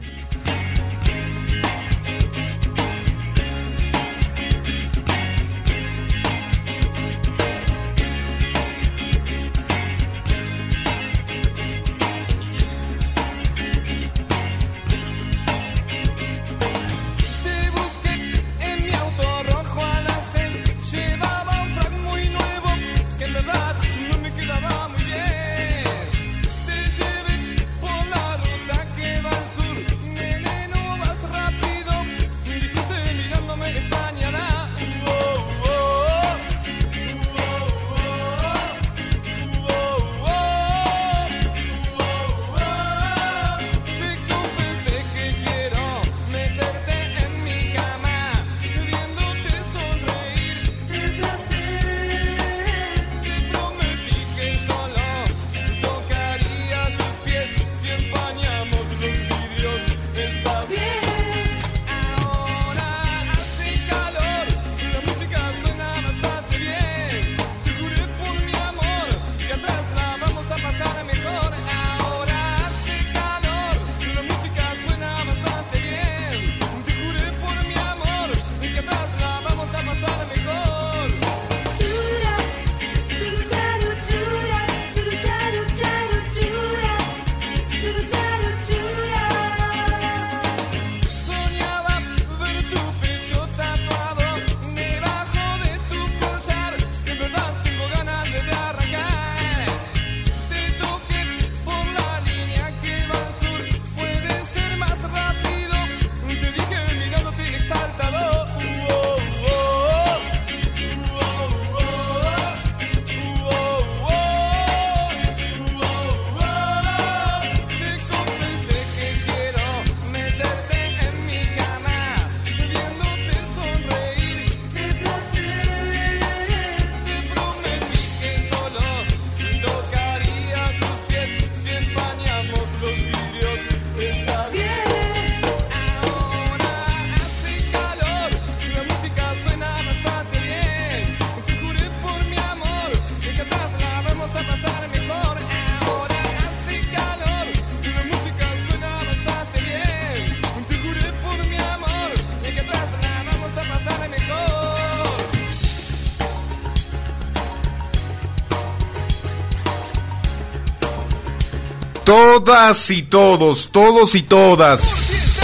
Todas y todos y todas.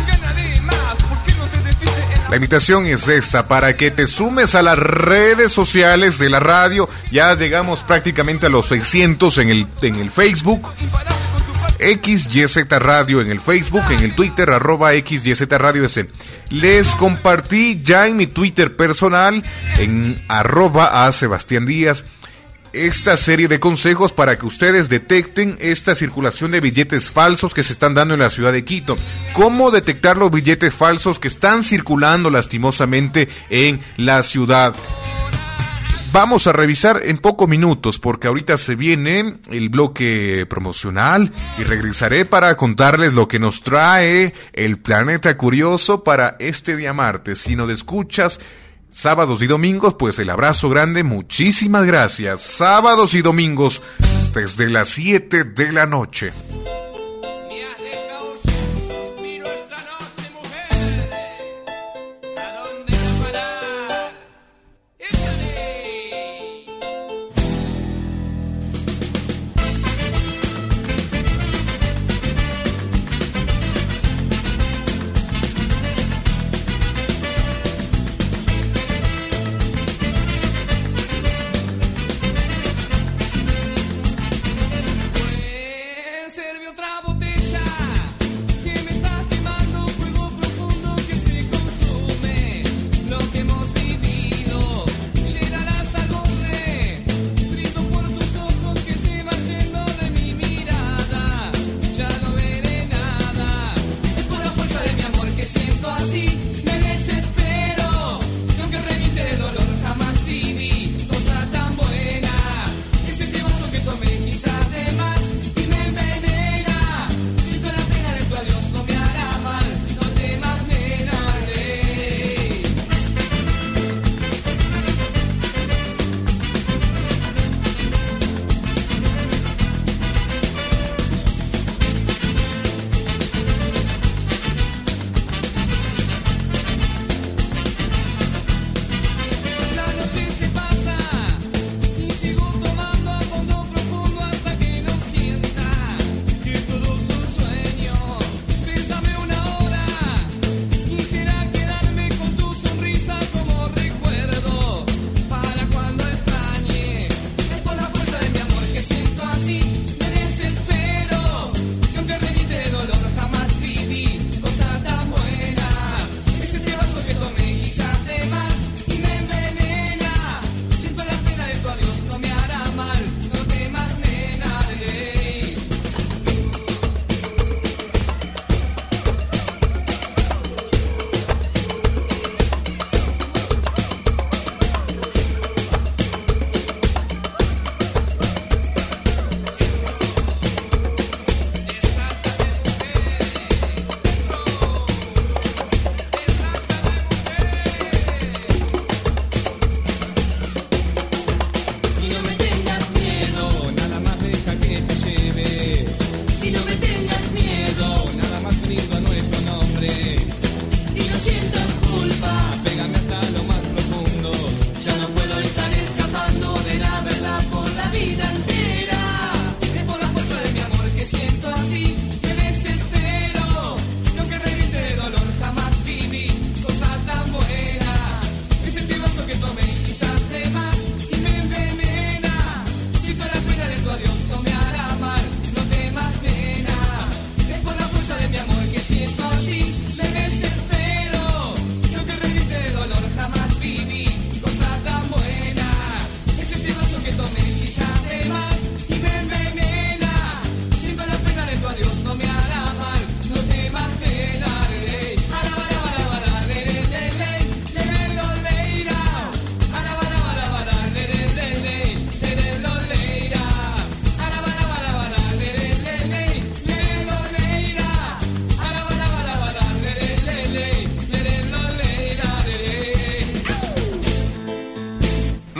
La invitación es esta, para que te sumes a las redes sociales de la radio. Ya llegamos prácticamente a los 600 en el Facebook. XYZ Radio en el Facebook, en el Twitter, @XYZ Radio S. Les compartí ya en mi Twitter personal, en @a Sebastián Díaz, esta serie de consejos para que ustedes detecten esta circulación de billetes falsos que se están dando en la ciudad de Quito. ¿Cómo detectar los billetes falsos que están circulando lastimosamente en la ciudad? Vamos a revisar en pocos minutos, porque ahorita se viene el bloque promocional y regresaré para contarles lo que nos trae el Planeta Curioso para este día martes. Si nos escuchas sábados y domingos, pues el abrazo grande, muchísimas gracias. Sábados y domingos desde las 7 de la noche.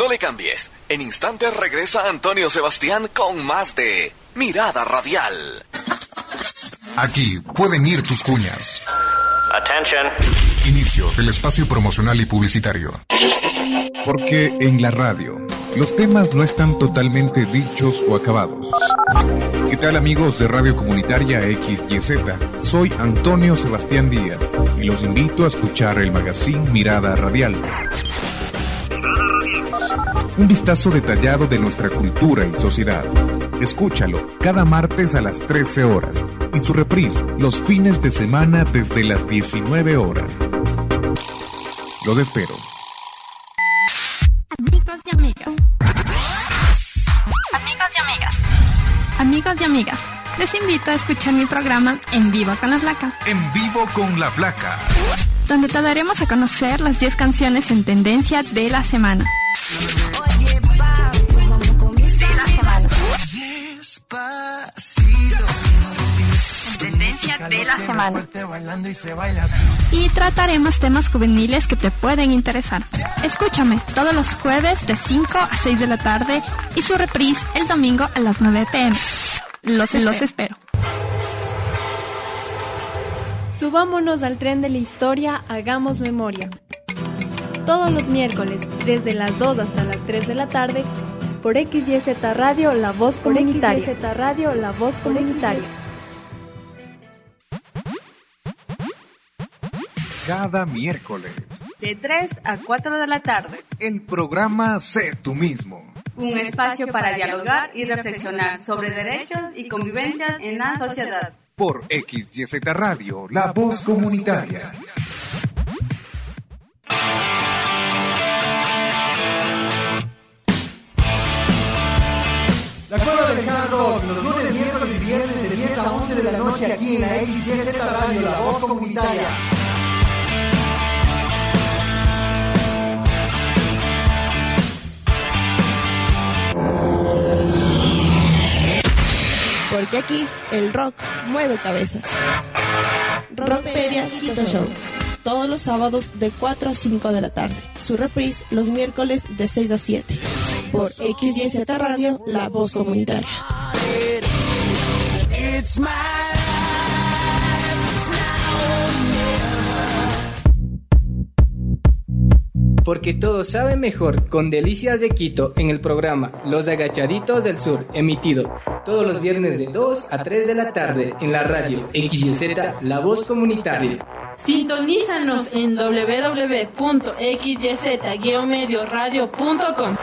No le cambies. En instantes regresa Antonio Sebastián con más de Mirada Radial.
Aquí pueden ir tus cuñas.
Attention.
Inicio del espacio promocional y publicitario.
Porque en la radio, los temas no están totalmente dichos o acabados. ¿Qué tal, amigos de Radio Comunitaria XYZ? Soy Antonio Sebastián Díaz y los invito a escuchar el magazine Mirada Radial. Un vistazo detallado de nuestra cultura y sociedad. Escúchalo cada martes a las 13 horas y su reprise los fines de semana desde las 19 horas. Los espero.
Amigos y amigas. Amigos y amigas. Amigos y amigas, les invito a escuchar mi programa En Vivo con la Flaca.
En Vivo con la Flaca.
Donde te daremos a conocer las 10 canciones en tendencia de la semana. Tendencia de la semana. Y trataremos temas juveniles que te pueden interesar. Escúchame todos los jueves de 5 a 6 de la tarde y su reprise el domingo a las 9 p.m. Los espero.
Subámonos al tren de la historia, hagamos memoria. Todos los miércoles, desde las 2 hasta las 3 de la tarde, por XYZ Radio, La Voz Comunitaria. XYZ Radio, La Voz Comunitaria.
Cada miércoles,
De 3 a 4 de la tarde.
el programa Sé Tú Mismo.
Un espacio para dialogar y reflexionar sobre derechos y convivencias en la sociedad.
Por XYZ Radio, La Voz Comunitaria.
La Cueva del Hard Rock, los lunes, miércoles y viernes de 10 a 11 de la noche aquí en la XYZ Radio, La Voz Comunitaria.
Porque aquí el rock mueve cabezas. Rockpedia Quito Show. Todos los sábados de 4 a 5 de la tarde. Su reprise los miércoles de 6 a 7. Por XYZ Radio, La Voz Comunitaria.
Porque todo sabe mejor con Delicias de Quito en el programa Los Agachaditos del Sur, emitido todos los viernes de 2 a 3 de la tarde en la radio XYZ, La Voz Comunitaria.
Sintonízanos en www.xyz-medioradio.com.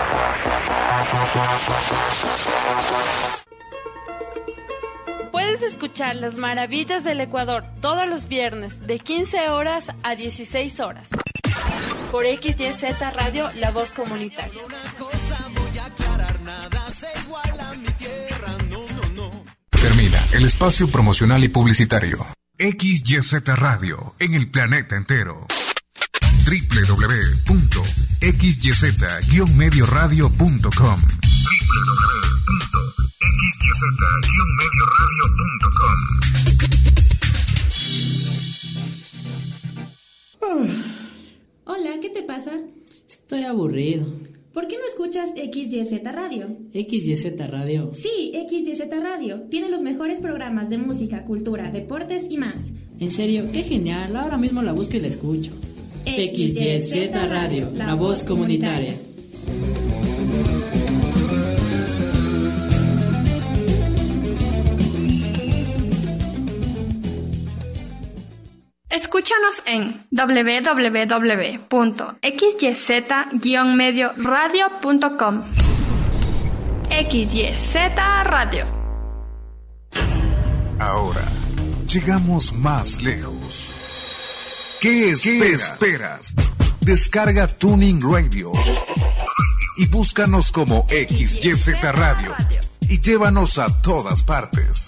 Puedes escuchar las maravillas del Ecuador todos los viernes de 15 horas a 16 horas. Por XYZ Radio, La Voz Comunitaria.
Termina el espacio promocional y publicitario. XYZ Radio en el planeta entero. www.xyz-medioradio.com
www.xyz-medioradio.com. Hola, ¿qué te pasa?
Estoy aburrido.
¿Por qué no escuchas XYZ Radio?
¿XYZ Radio?
Sí, XYZ Radio. Tiene los mejores programas de música, cultura, deportes y más.
En serio, qué genial. Ahora mismo la busco y la escucho. XYZ Radio, La Voz Comunitaria.
Escúchanos en www.xyz-medioradio.com. XYZ Radio.
Ahora, llegamos más lejos. ¿Qué esperas? Descarga Tuning Radio y búscanos como XYZ Radio y llévanos a todas partes.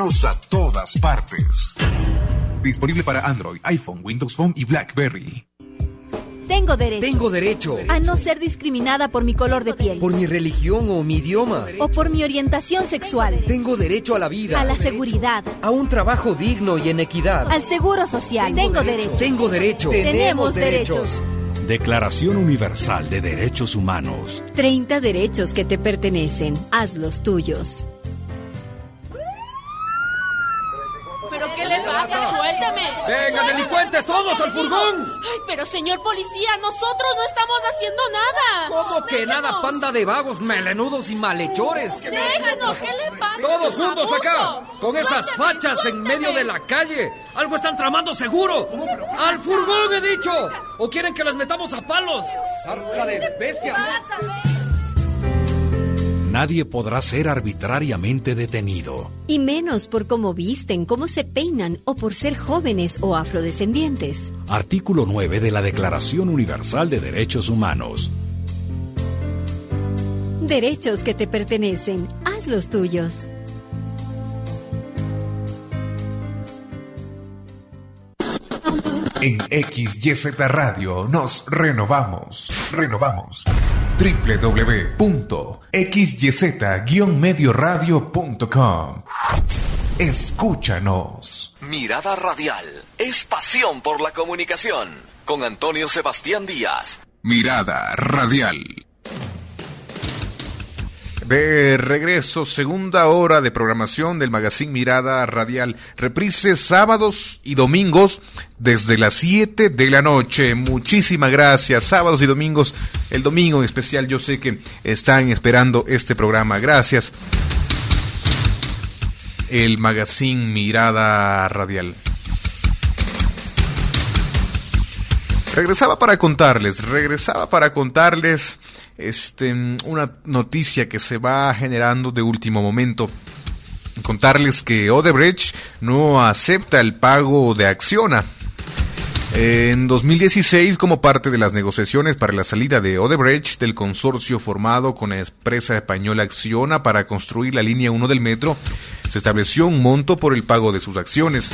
Disponible para Android, iPhone, Windows Phone y BlackBerry.
Tengo derecho a no ser discriminada por mi color de piel,
por mi religión o mi idioma,
o por mi orientación sexual.
Tengo derecho a la vida,
a la seguridad,
a un trabajo digno y en equidad,
al seguro social. Tengo derecho.
Tenemos derechos.
Declaración Universal de Derechos Humanos.
30 derechos que te pertenecen. Hazlos tuyos.
¿Pero qué le pasa? ¡Suélteme!
¡Venga, delincuentes, todos al furgón!
Ay, pero señor policía, nosotros no estamos haciendo nada.
¿Cómo que nada, panda de vagos, melenudos y malhechores?
Déjanos, ¿qué le pasa?
¡Todos juntos acá! ¡Con esas fachas en medio de la calle! ¡Algo están tramando seguro! ¡Al furgón, he dicho! ¿O quieren que las metamos a palos? ¡Sarta de bestias!
Nadie podrá ser arbitrariamente detenido.
Y menos por cómo visten, cómo se peinan o por ser jóvenes o afrodescendientes.
Artículo 9 de la Declaración Universal de Derechos Humanos.
Derechos que te pertenecen. Haz los tuyos.
En XYZ Radio nos renovamos. www.xyz-medioradio.com. Escúchanos.
Mirada Radial es pasión por la comunicación. Con Antonio Sebastián Díaz.
Mirada Radial.
De regreso, segunda hora de programación del magazine Mirada Radial. Reprises sábados y domingos desde las 7 de la noche. Muchísimas gracias. Sábados y domingos, el domingo en especial, yo sé que están esperando este programa. Gracias. El magazine Mirada Radial. Regresaba para contarles una noticia que se va generando de último momento. Contarles que Odebrecht no acepta el pago de Acciona. En 2016, como parte de las negociaciones para la salida de Odebrecht del consorcio formado con la empresa española Acciona para construir la línea 1 del metro, se estableció un monto por el pago de sus acciones.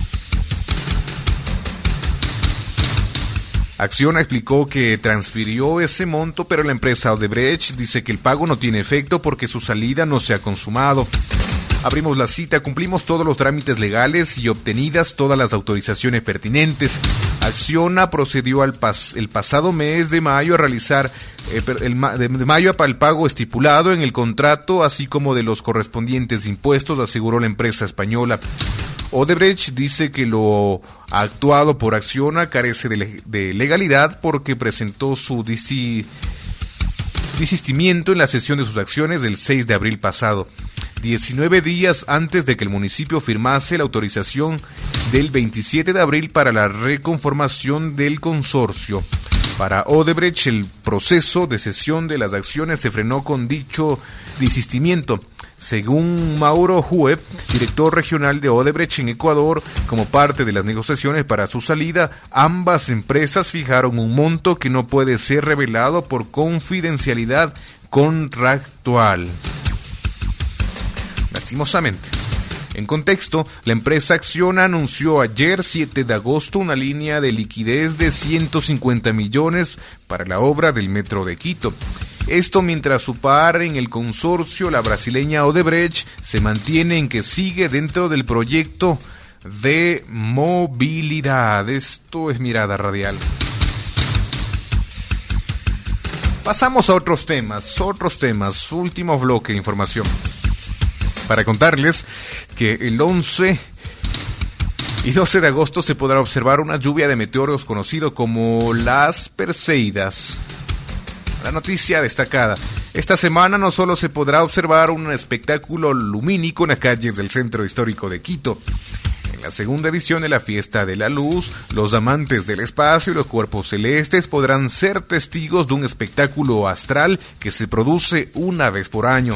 Acciona explicó que transfirió ese monto, pero la empresa Odebrecht dice que el pago no tiene efecto porque su salida no se ha consumado. Abrimos la cita, cumplimos todos los trámites legales y obtenidas todas las autorizaciones pertinentes. Acciona procedió el pasado mes de mayo a realizar el pago estipulado en el contrato, así como de los correspondientes impuestos, aseguró la empresa española. Odebrecht dice que lo actuado por Acciona carece de legalidad porque presentó su desistimiento en la cesión de sus acciones del 6 de abril pasado, 19 días antes de que el municipio firmase la autorización del 27 de abril para la reconformación del consorcio. Para Odebrecht, el proceso de cesión de las acciones se frenó con dicho desistimiento. Según Mauro Hueb, director regional de Odebrecht en Ecuador, como parte de las negociaciones para su salida, ambas empresas fijaron un monto que no puede ser revelado por confidencialidad contractual. Lastimosamente. En contexto, la empresa Acciona anunció ayer, 7 de agosto, una línea de liquidez de 150 millones para la obra del Metro de Quito. Esto mientras su par en el consorcio, la brasileña Odebrecht, se mantiene en que sigue dentro del proyecto de movilidad. Esto es Mirada Radial. Pasamos a otros temas, último bloque de información. Para contarles que el 11 y 12 de agosto se podrá observar una lluvia de meteoros conocido como las Perseidas. La noticia destacada. Esta semana no solo se podrá observar un espectáculo lumínico en las calles del centro histórico de Quito. En la segunda edición de la Fiesta de la Luz, los amantes del espacio y los cuerpos celestes podrán ser testigos de un espectáculo astral que se produce una vez por año.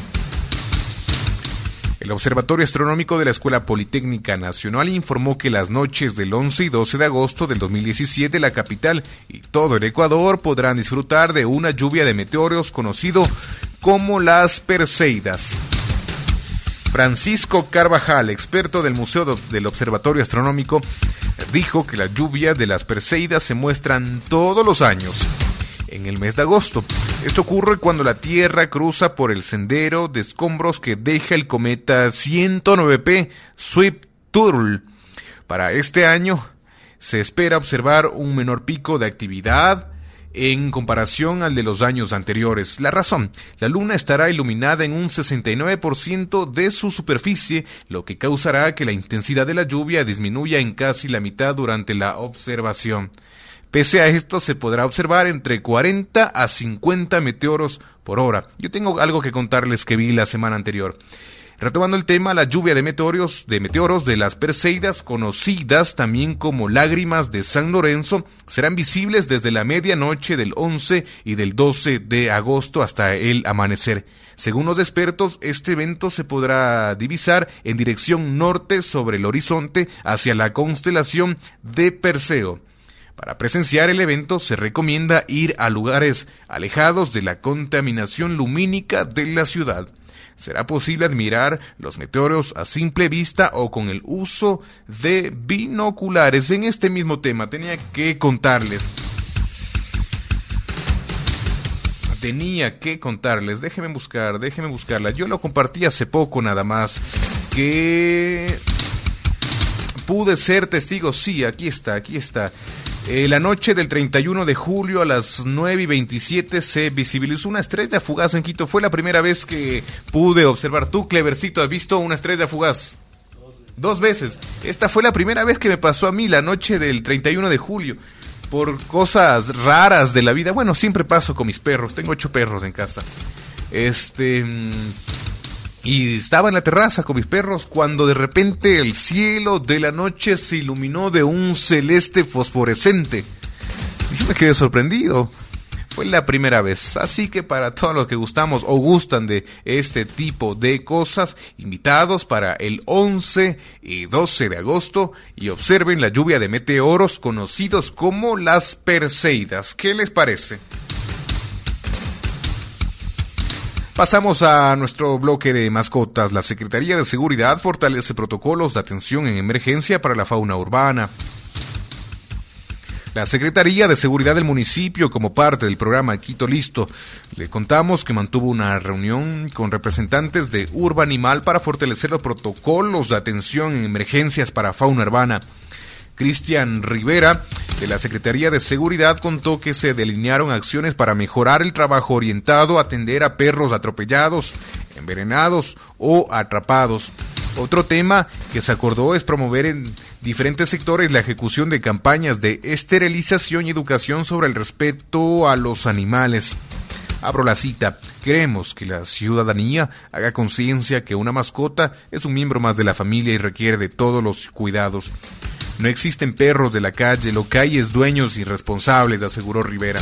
El Observatorio Astronómico de la Escuela Politécnica Nacional informó que las noches del 11 y 12 de agosto del 2017 la capital y todo el Ecuador podrán disfrutar de una lluvia de meteoros conocido como las Perseidas. Francisco Carvajal, experto del Museo del Observatorio Astronómico, dijo que las lluvias de las Perseidas se muestran todos los años en el mes de agosto. Esto ocurre cuando la Tierra cruza por el sendero de escombros que deja el cometa 109P Swift-Turtle. Para este año se espera observar un menor pico de actividad en comparación al de los años anteriores. La razón: la luna estará iluminada en un 69% de su superficie, lo que causará que la intensidad de la lluvia disminuya en casi la mitad durante la observación. Pese a esto, se podrá observar entre 40 a 50 meteoros por hora. Yo tengo algo que contarles que vi la semana anterior. Retomando el tema, la lluvia de meteoros de las Perseidas, conocidas también como lágrimas de San Lorenzo, serán visibles desde la medianoche del 11 y del 12 de agosto hasta el amanecer. Según los expertos, este evento se podrá divisar en dirección norte sobre el horizonte hacia la constelación de Perseo. Para presenciar el evento se recomienda ir a lugares alejados de la contaminación lumínica de la ciudad. Será posible admirar los meteoros a simple vista o con el uso de binoculares. En este mismo tema tenía que contarles. Déjenme buscarla. Yo lo compartí hace poco nada más, que pude ser testigo. Sí, aquí está. La noche del 31 de julio a las 9:27 se visibilizó una estrella fugaz en Quito. Fue la primera vez que pude observar. Tú, Clevercito, ¿has visto una estrella fugaz? 2 veces. Esta fue la primera vez que me pasó a mí, la noche del 31 de julio. Por cosas raras de la vida. Bueno, siempre paso con mis perros. Tengo 8 perros en casa. Y estaba en la terraza con mis perros cuando de repente el cielo de la noche se iluminó de un celeste fosforescente. Yo me quedé sorprendido. Fue la primera vez. Así que para todos los que gustamos o gustan de este tipo de cosas, invitados para el 11 y 12 de agosto y observen la lluvia de meteoros conocidos como las Perseidas. ¿Qué les parece? Pasamos a nuestro bloque de mascotas. La Secretaría de Seguridad fortalece protocolos de atención en emergencia para la fauna urbana. La Secretaría de Seguridad del municipio, como parte del programa Quito Listo, le contamos que mantuvo una reunión con representantes de Urba Animal para fortalecer los protocolos de atención en emergencias para fauna urbana. Cristian Rivera, de la Secretaría de Seguridad, contó que se delinearon acciones para mejorar el trabajo orientado a atender a perros atropellados, envenenados o atrapados. Otro tema que se acordó es promover en diferentes sectores la ejecución de campañas de esterilización y educación sobre el respeto a los animales. Abro la cita. Queremos que la ciudadanía haga conciencia que una mascota es un miembro más de la familia y requiere de todos los cuidados. No existen perros de la calle, lo que hay es dueños irresponsables, aseguró Rivera.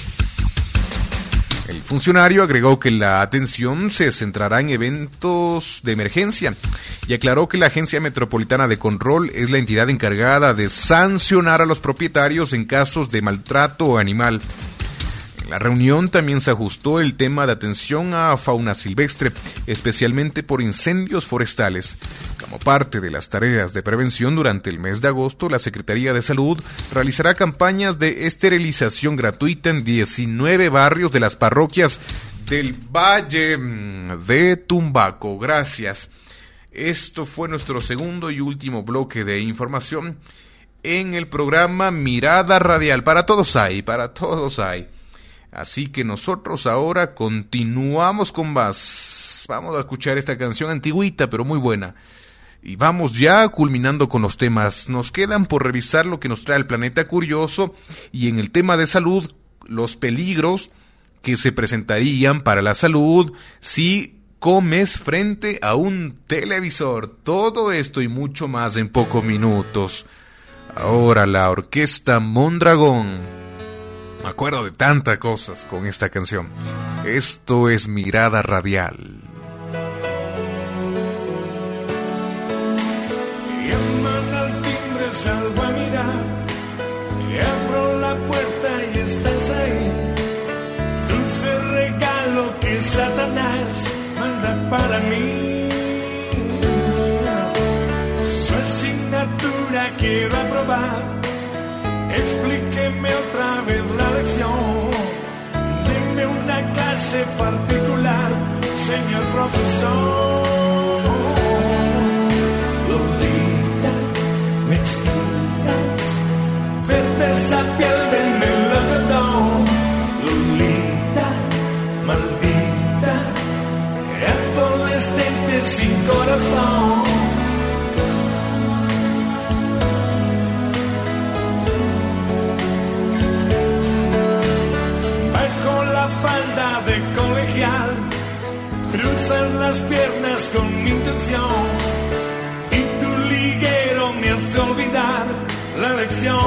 El funcionario agregó que la atención se centrará en eventos de emergencia y aclaró que la Agencia Metropolitana de Control es la entidad encargada de sancionar a los propietarios en casos de maltrato animal. En la reunión también se ajustó el tema de atención a fauna silvestre, especialmente por incendios forestales. Como parte de las tareas de prevención durante el mes de agosto, la Secretaría de Salud realizará campañas de esterilización gratuita en 19 barrios de las parroquias del Valle de Tumbaco. Gracias. Esto fue nuestro segundo y último bloque de información en el programa Mirada Radial. Para todos hay. Así que nosotros ahora continuamos con más. Vamos a escuchar esta canción antigüita, pero muy buena. Y vamos ya culminando con los temas. Nos quedan por revisar lo que nos trae el Planeta Curioso y en el tema de salud, los peligros que se presentarían para la salud si comes frente a un televisor. Todo esto y mucho más en pocos minutos. Ahora la Orquesta Mondragón. Me acuerdo de tantas cosas con esta canción. Esto es Mirada Radial.
Llaman al timbre, salgo a mirar. Y abro la puerta y estás ahí. Dulce regalo que Satanás manda para mí. Su asignatura quiero aprobar. Explíqueme otra vez la lección. Deme una clase particular, señor profesor. Lolita, mezquitas, verde esa piel de melocotón. las piernas con intención y tu liguero me hace olvidar la lección.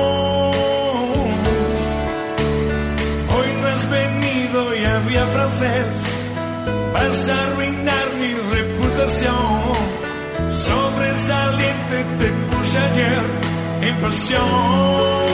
Hoy no has venido y había francés, vas a arruinar mi reputación. Sobresaliente te puse ayer en pasión.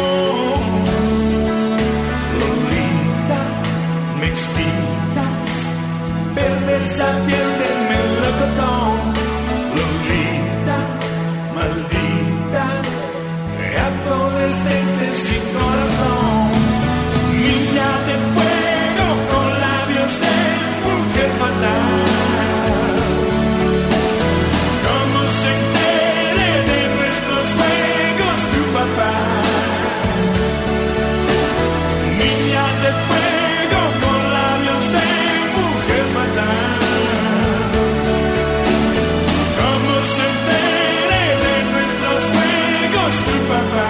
Lolita, me excitas, perversa piel de melocotón. Lolita, maldita, adolescente sin corazón. Niña de fuego con labios de mujer fatal. Como se entere de nuestros juegos tu papá. Niña de fuego con labios de mujer fatal. Como se entere de nuestros juegos tu papá.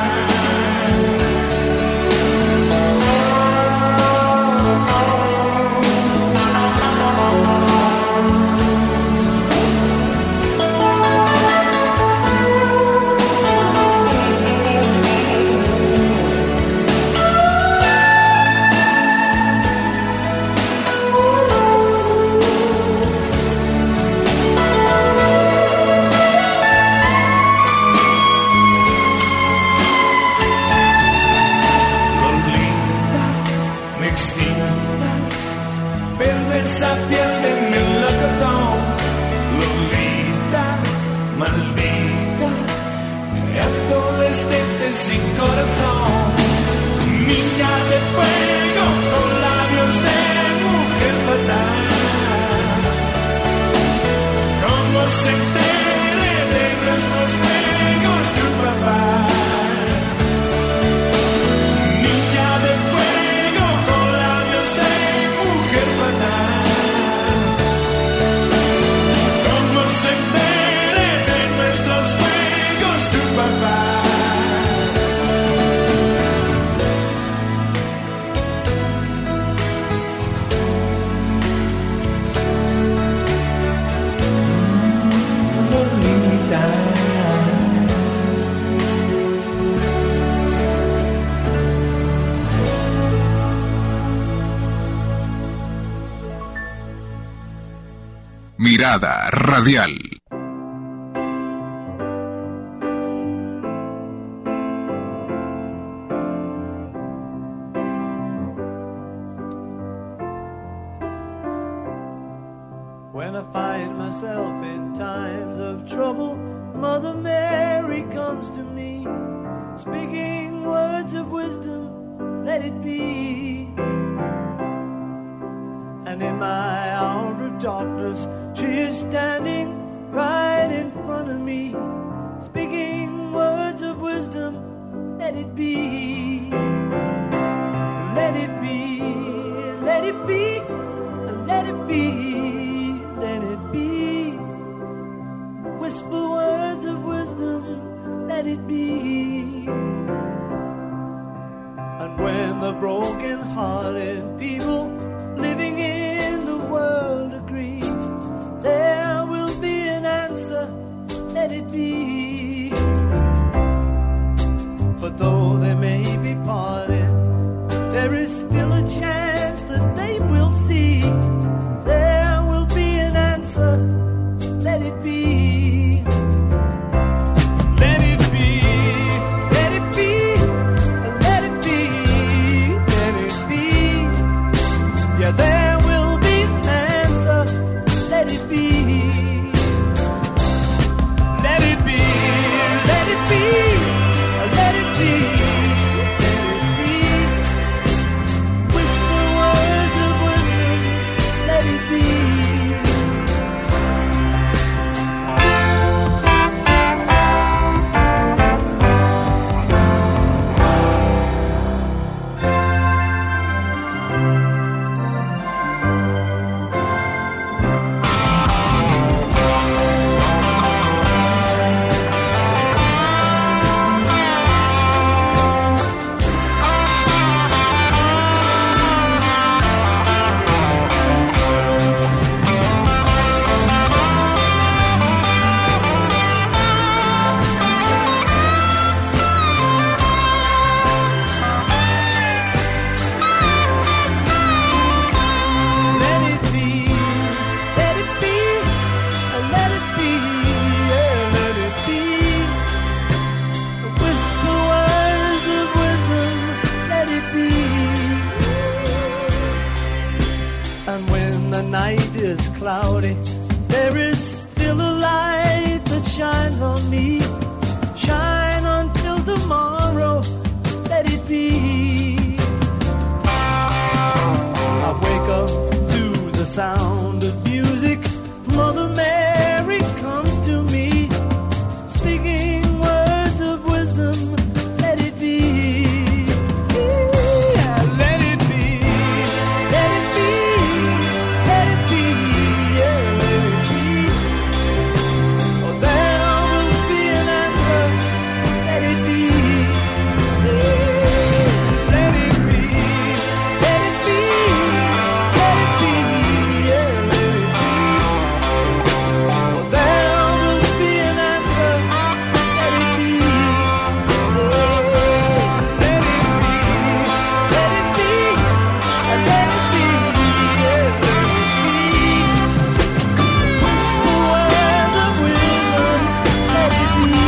Esa piel de melocotón, Lolita, maldita, adolescente sin corazón. Niña de fuego con labios de mujer fatal. Como se entere de nuestros juegos tu papá. Niña de fuego con labios de mujer fatal. Se entere de nuestros juegos tu papá. Lolita.
Mirada Radial.
When I find myself in times of trouble, Mother Mary comes to me, speaking words of wisdom, let it be. And in my hour of darkness, she is standing right in front of me, speaking words of wisdom, let it be. Let it be, let it be, let it be, let it be. Whisper words of wisdom, let it be. And when the broken-hearted people living in the world agree, there will be an answer, let it be. But though they may be parted, there is still a chance that they will see. There will be an answer, let it be. Let it be, let it be, let it be, let it be. Yeah, there will be an answer, let it be. Let it be, let it be, let it be, let it be. Whisper words of wisdom, let it be. is cloudy, there is still a light that shines on me. Shine until tomorrow, let it be. I wake up to the sound of music. Mother Mary comes to me, speaking words of wisdom. Let it be. Yeah, let it be. Let it be. Let it be. Yeah, let it be. Oh, there will be an answer. Let it be. Yeah, let it be. Let it be. Let it be. Yeah, let it be. Oh, there will be an answer. Let it be. Let it be. Let it be. Yeah, let it be. Whisper words of wisdom. Let it be.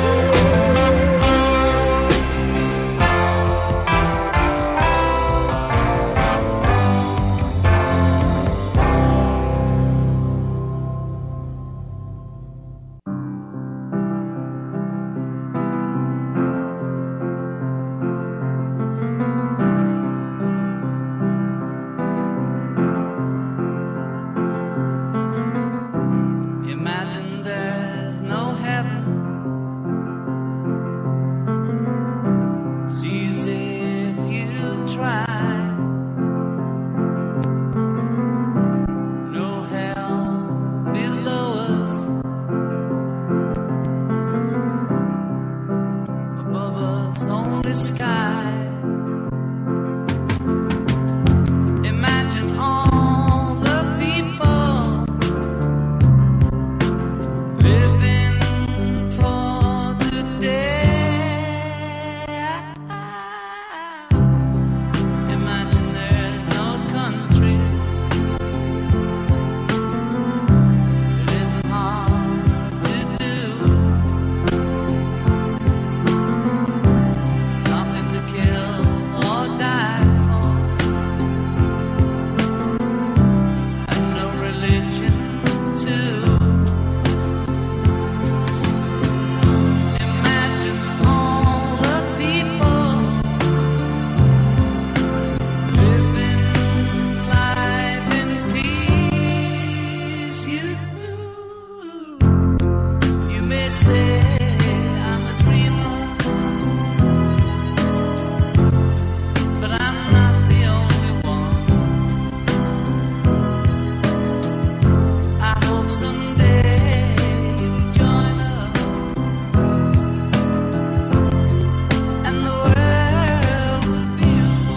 Imagine there's no heaven. It's easy if you try. No hell below us. Above us only sky. Imagine all the people living for today. Imagine there's no countries. It isn't hard to do. Nothing to kill or die for. And no religion too. Imagine all the people living life in peace. You may say I'm a dreamer, but I'm not the only one. I hope someday you'll join us. And the world will be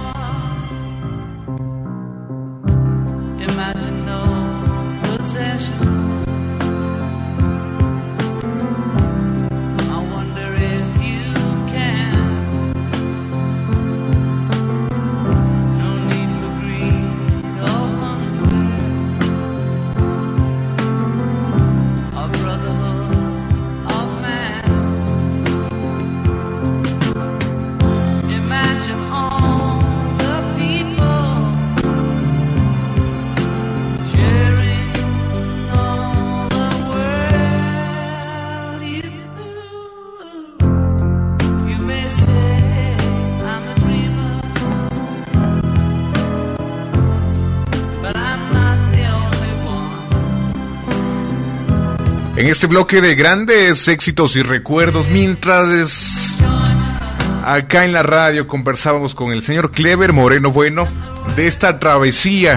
one. Imagine no possessions. I wonder if you can. No need for greed or hunger. A brotherhood of man. Imagine all the people sharing all the world. You may say I'm a dreamer, but I'm not the only one.
En este bloque de grandes éxitos y recuerdos, mientras acá en la radio conversábamos con el señor Clever Moreno Bueno de esta travesía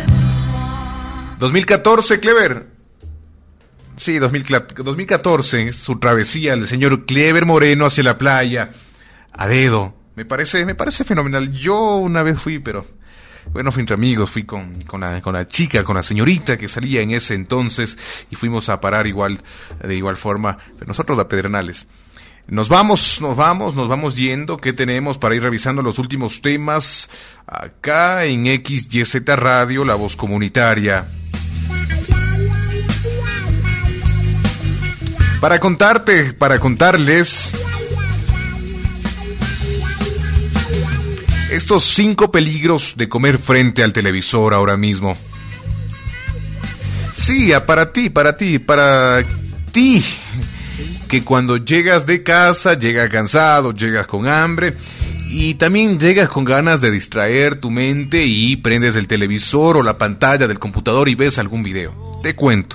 2014, Clever. Sí, 2014, su travesía, el señor Clever Moreno hacia la playa, a dedo. Me parece fenomenal. Yo una vez fui, pero bueno, fui entre amigos, fui con la chica, con la señorita que salía en ese entonces, y fuimos a parar de igual forma, pero nosotros a Pedernales. Nos vamos yendo. ¿Qué tenemos para ir revisando los últimos temas acá en XYZ Radio, la voz comunitaria? Para contarles estos 5 peligros de comer frente al televisor ahora mismo. Sí, para ti, que cuando llegas de casa, llegas cansado, llegas con hambre y también llegas con ganas de distraer tu mente y prendes el televisor o la pantalla del computador y ves algún video. Te cuento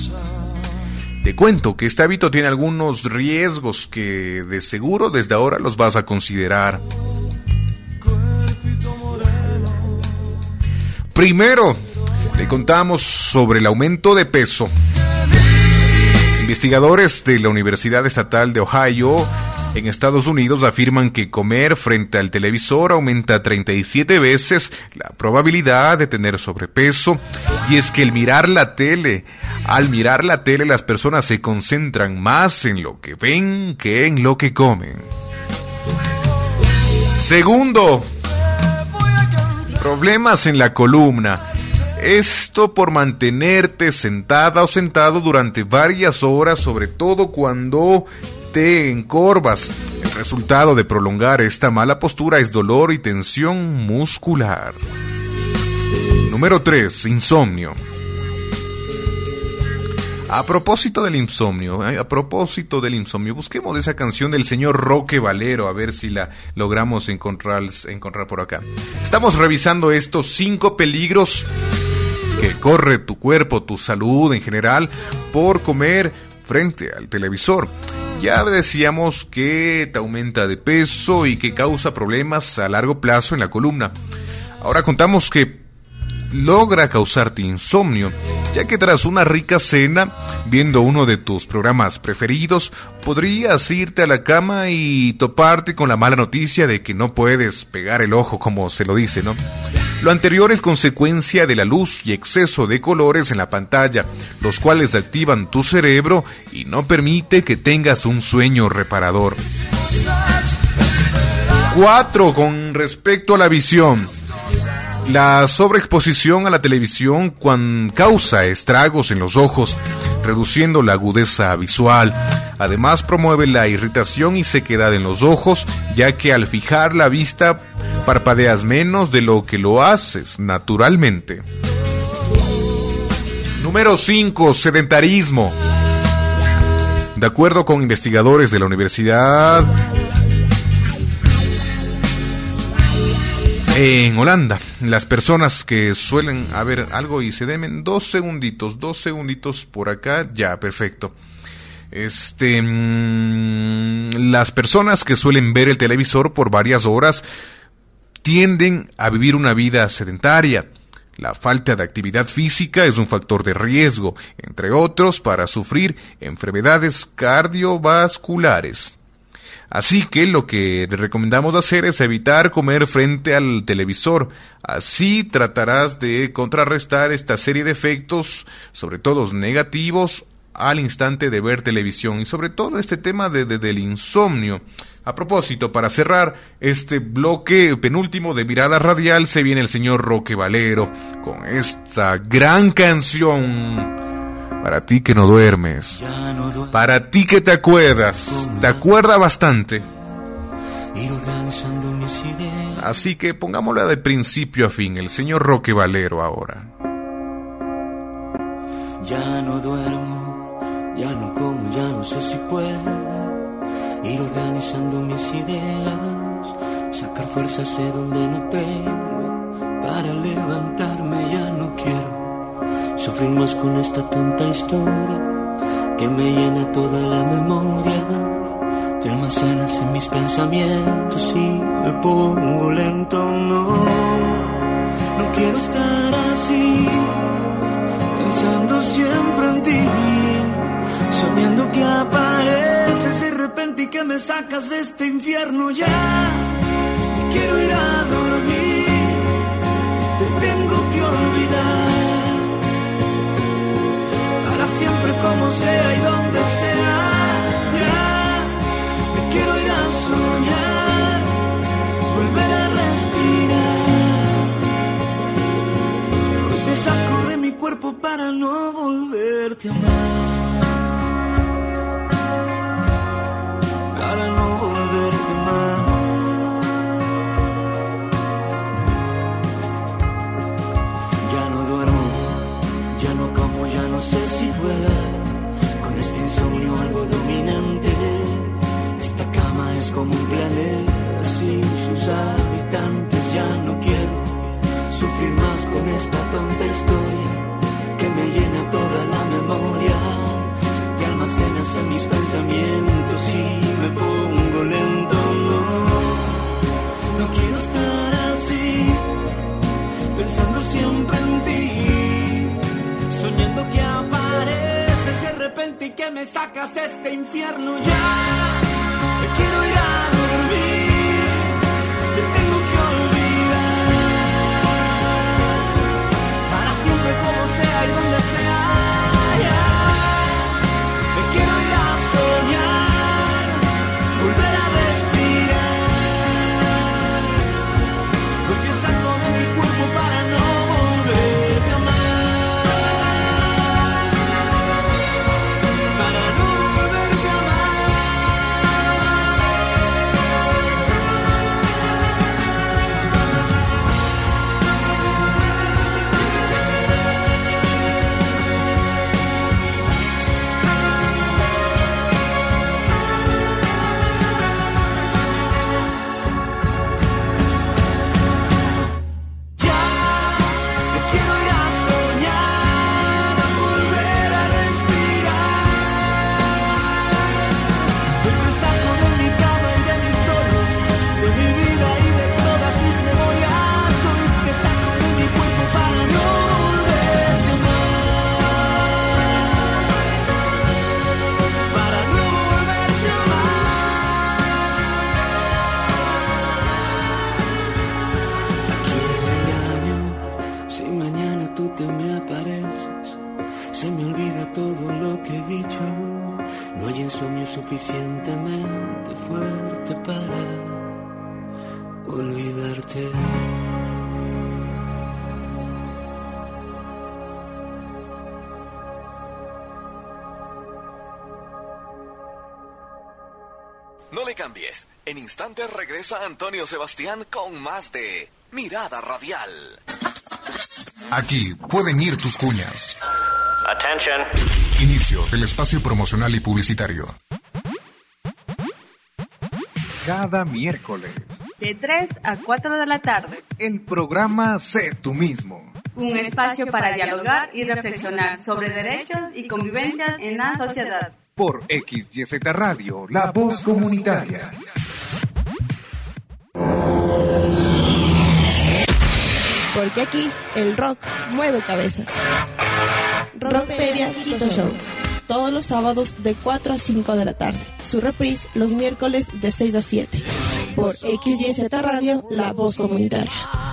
que este hábito tiene algunos riesgos que de seguro desde ahora los vas a considerar. Primero, le contamos sobre el aumento de peso. Investigadores de la Universidad Estatal de Ohio en Estados Unidos afirman que comer frente al televisor aumenta 37 veces la probabilidad de tener sobrepeso, y es que al mirar la tele las personas se concentran más en lo que ven que en lo que comen. Segundo, problemas en la columna. Esto por mantenerte sentada o sentado durante varias horas, sobre todo cuando te encorvas. El resultado de prolongar esta mala postura es dolor y tensión muscular. Número 3. Insomnio. A propósito del insomnio, busquemos esa canción del señor Roque Valero, a ver si la logramos encontrar por acá. Estamos revisando estos 5 peligros que corre tu cuerpo, tu salud en general, por comer frente al televisor. Ya decíamos que te aumenta de peso y que causa problemas a largo plazo en la columna. Ahora contamos que logra causarte insomnio, ya que tras una rica cena, viendo uno de tus programas preferidos, podrías irte a la cama y toparte con la mala noticia de que no puedes pegar el ojo, como se lo dice, ¿no? Lo anterior es consecuencia de la luz y exceso de colores en la pantalla, los cuales activan tu cerebro y no permite que tengas un sueño reparador. 4. Con respecto a la visión. La sobreexposición a la televisión causa estragos en los ojos, reduciendo la agudeza visual. Además, promueve la irritación y sequedad en los ojos, ya que al fijar la vista parpadeas menos de lo que lo haces naturalmente. Número 5. Sedentarismo. De acuerdo con investigadores de la Universidad en Holanda, las personas que suelen haber algo y se demen 2 segunditos por acá, ya, perfecto. Las personas que suelen ver el televisor por varias horas tienden a vivir una vida sedentaria. La falta de actividad física es un factor de riesgo, entre otros, para sufrir enfermedades cardiovasculares. Así que lo que le recomendamos hacer es evitar comer frente al televisor. Así tratarás de contrarrestar esta serie de efectos, sobre todo negativos, al instante de ver televisión, y sobre todo este tema del insomnio. A propósito, para cerrar este bloque penúltimo de Mirada Radial, se viene el señor Roque Valero con esta gran canción. Para ti que no duermes, para ti que te acuerdas bastante. Así que pongámosla de principio a fin, el señor Roque Valero ahora.
Ya no duermo, ya no como, ya no sé si puedo ir organizando mis ideas, sacar fuerzas de donde no tengo, para levantarme ya no quiero sufrir más con esta tonta historia que me llena toda la memoria. Te almacenas en mis pensamientos y me pongo lento. No quiero estar así, pensando siempre en ti, soñando que apareces de repente y que me sacas de este infierno. Ya me quiero ir a dormir, te tengo que olvidar para siempre, como sea y donde sea. Ya me quiero ir a soñar, volver a respirar. Hoy te saco de mi cuerpo para no volverte a amar, para no volverte a amar. Ya no duermo, ya no como, ya no sufrir más con esta tonta historia que me llena toda la memoria. Te almacenas en mis pensamientos y me pongo lento. No quiero estar así, pensando siempre en ti, soñando que apareces de repente y que me sacas de este infierno ya. Me quiero ir a dormir, te tengo que olvidar, para siempre como sea y donde sea ya. Me quiero ir a soñar, volver a respirar, lo que saco de mi cuerpo para no volverte a amar. Suficientemente fuerte para olvidarte.
No le cambies. En instantes regresa Antonio Sebastián con más de Mirada Radial.
Aquí pueden ir tus cuñas.
Attention.
Inicio del espacio promocional y publicitario. Cada miércoles,
de 3 a 4 de la tarde,
el programa Sé Tú Mismo.
Un espacio para dialogar y reflexionar sobre derechos y convivencias en la sociedad.
Por XYZ Radio, la voz comunitaria.
Porque aquí el rock mueve cabezas. Rockpedia Quito Show. Todos los sábados de 4 a 5 de la tarde. Su reprise los miércoles de 6 a 7. Por XYZ Radio, la voz comunitaria.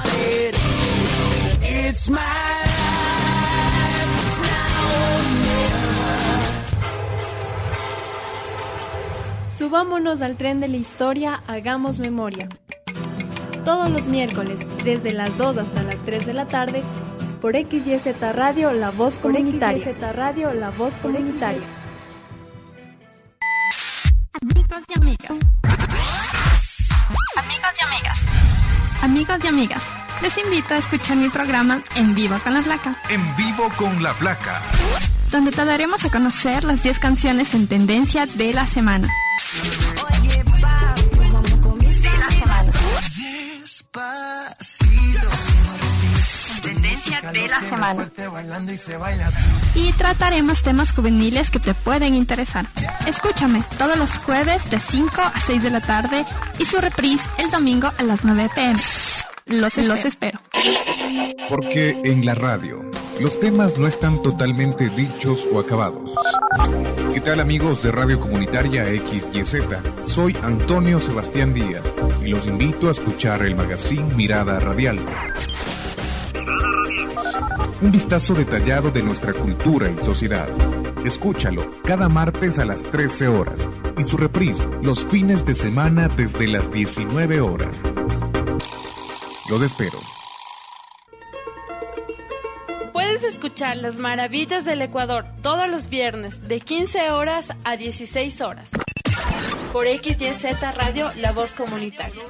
Subámonos al tren de la historia, hagamos memoria. Todos los miércoles, desde las 2 hasta las 3 de la tarde, por XYZ Radio, la voz comunitaria. XYZ Radio, la voz comunitaria.
Amigos y amigas. Amigos y amigas. Amigos y amigas, les invito a escuchar mi programa En Vivo con la Placa.
En Vivo con la Placa.
Donde te daremos a conocer las 10 canciones en tendencia de la semana. Tendencia de la semana. Y trataremos temas juveniles que te pueden interesar. Escúchame todos los jueves de 5 a 6 de la tarde y su reprise el domingo a las 9 p.m. Los espero.
Porque en la radio los temas no están totalmente dichos o acabados. ¿Qué tal, amigos de Radio Comunitaria XYZ? Soy Antonio Sebastián Díaz y los invito a escuchar el magazine Mirada Radial. Un vistazo detallado de nuestra cultura y sociedad. Escúchalo cada martes a las 13 horas y su reprise los fines de semana desde las 19 horas. Los espero.
Puedes escuchar las maravillas del Ecuador todos los viernes de 15 horas a 16 horas. Por XYZ Radio, la voz comunitaria.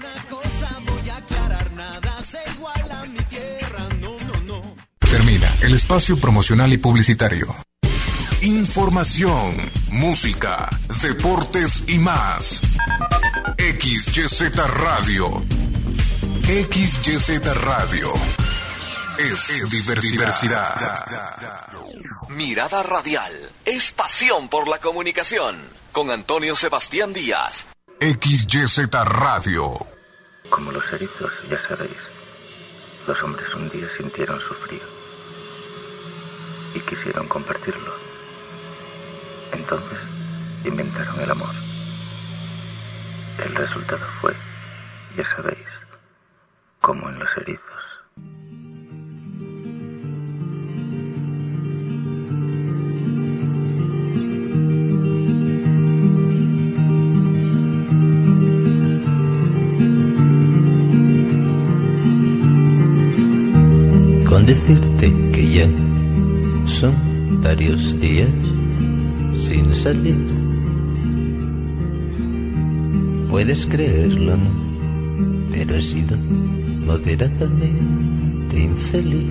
Termina el espacio promocional y publicitario. Información, música, deportes y más. XYZ Radio. XYZ Radio. es diversidad.
Mirada Radial es pasión por la comunicación. Con Antonio Sebastián Díaz.
XYZ Radio.
Como los erizos, ya sabéis, los hombres un día sintieron su frío y quisieron compartirlo. Entonces inventaron el amor. El resultado fue, ya sabéis, como en los erizos.
Con decirte que ya son varios días sin salir. Puedes creerlo, ¿no? Pero he sido moderadamente infeliz.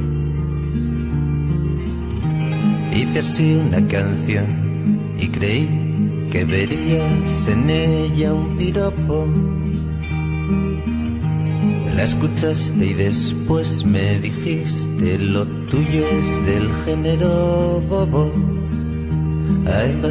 Hice así una canción y creí que verías en ella un piropo. La escuchaste y después me dijiste: lo tuyo es del género bobo. Ay,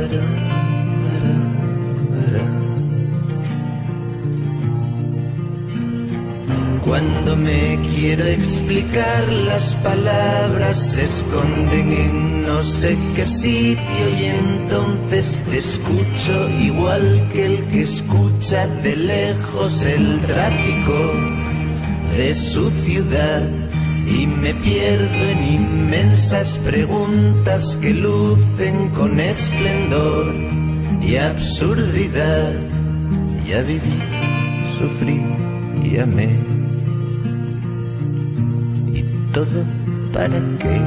Cuando me quiero explicar, las palabras se esconden en no sé qué sitio y entonces te escucho igual que el que escucha de lejos el tráfico de su ciudad y me pierdo en inmensas preguntas que lucen con esplendor y absurdidad. Ya viví, sufrí y amé. ¿Y todo para qué?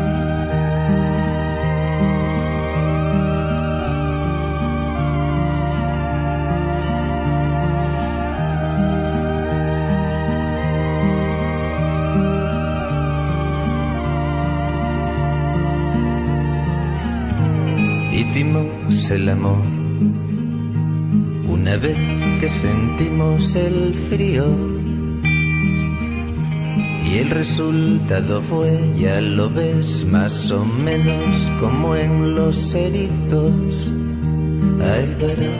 Hicimos el amor una vez que sentimos el frío y el resultado fue, ya lo ves, más o menos como en los erizos. Ay,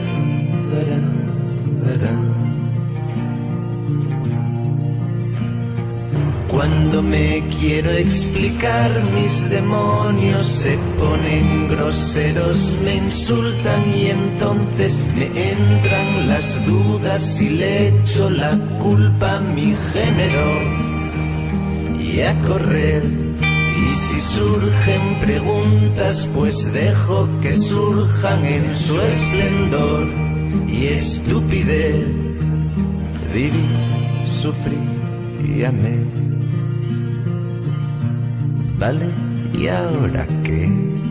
Cuando me quiero explicar, mis demonios se ponen groseros, me insultan y entonces me entran las dudas y le echo la culpa a mi género y a correr. Y si surgen preguntas, pues dejo que surjan en su esplendor y estupidez. Viví, sufrí y amé. ¿Vale? ¿Y ahora qué?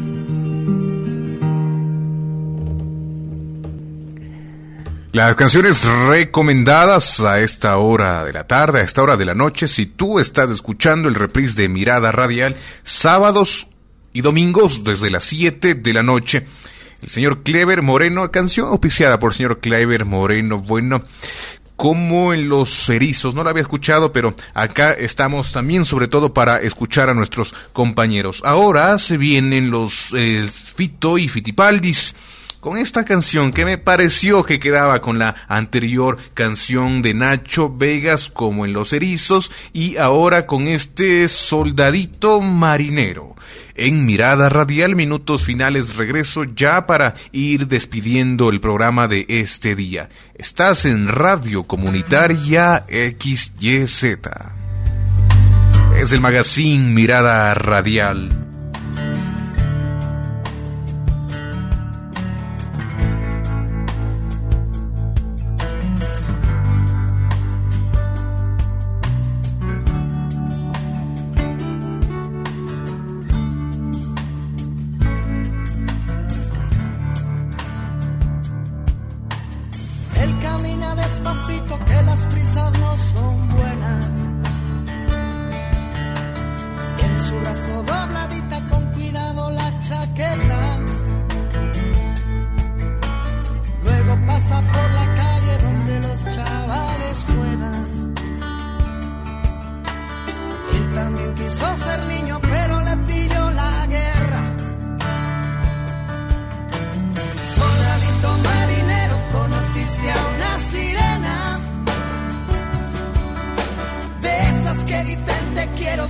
Las canciones recomendadas a esta hora de la tarde, a esta hora de la noche, si tú estás escuchando el reprise de Mirada Radial, sábados y domingos desde las 7 de la noche. El señor Clever Moreno, canción auspiciada por el señor Clever Moreno. Bueno, como en los erizos, no la había escuchado, pero acá estamos también sobre todo para escuchar a nuestros compañeros. Ahora se vienen los Fito y Fitipaldis con esta canción que me pareció que quedaba con la anterior canción de Nacho Vegas, como en los erizos, y ahora con este Soldadito Marinero. En Mirada Radial, minutos finales, regreso ya para ir despidiendo el programa de este día. Estás en Radio Comunitaria XYZ. Es el magazine Mirada Radial.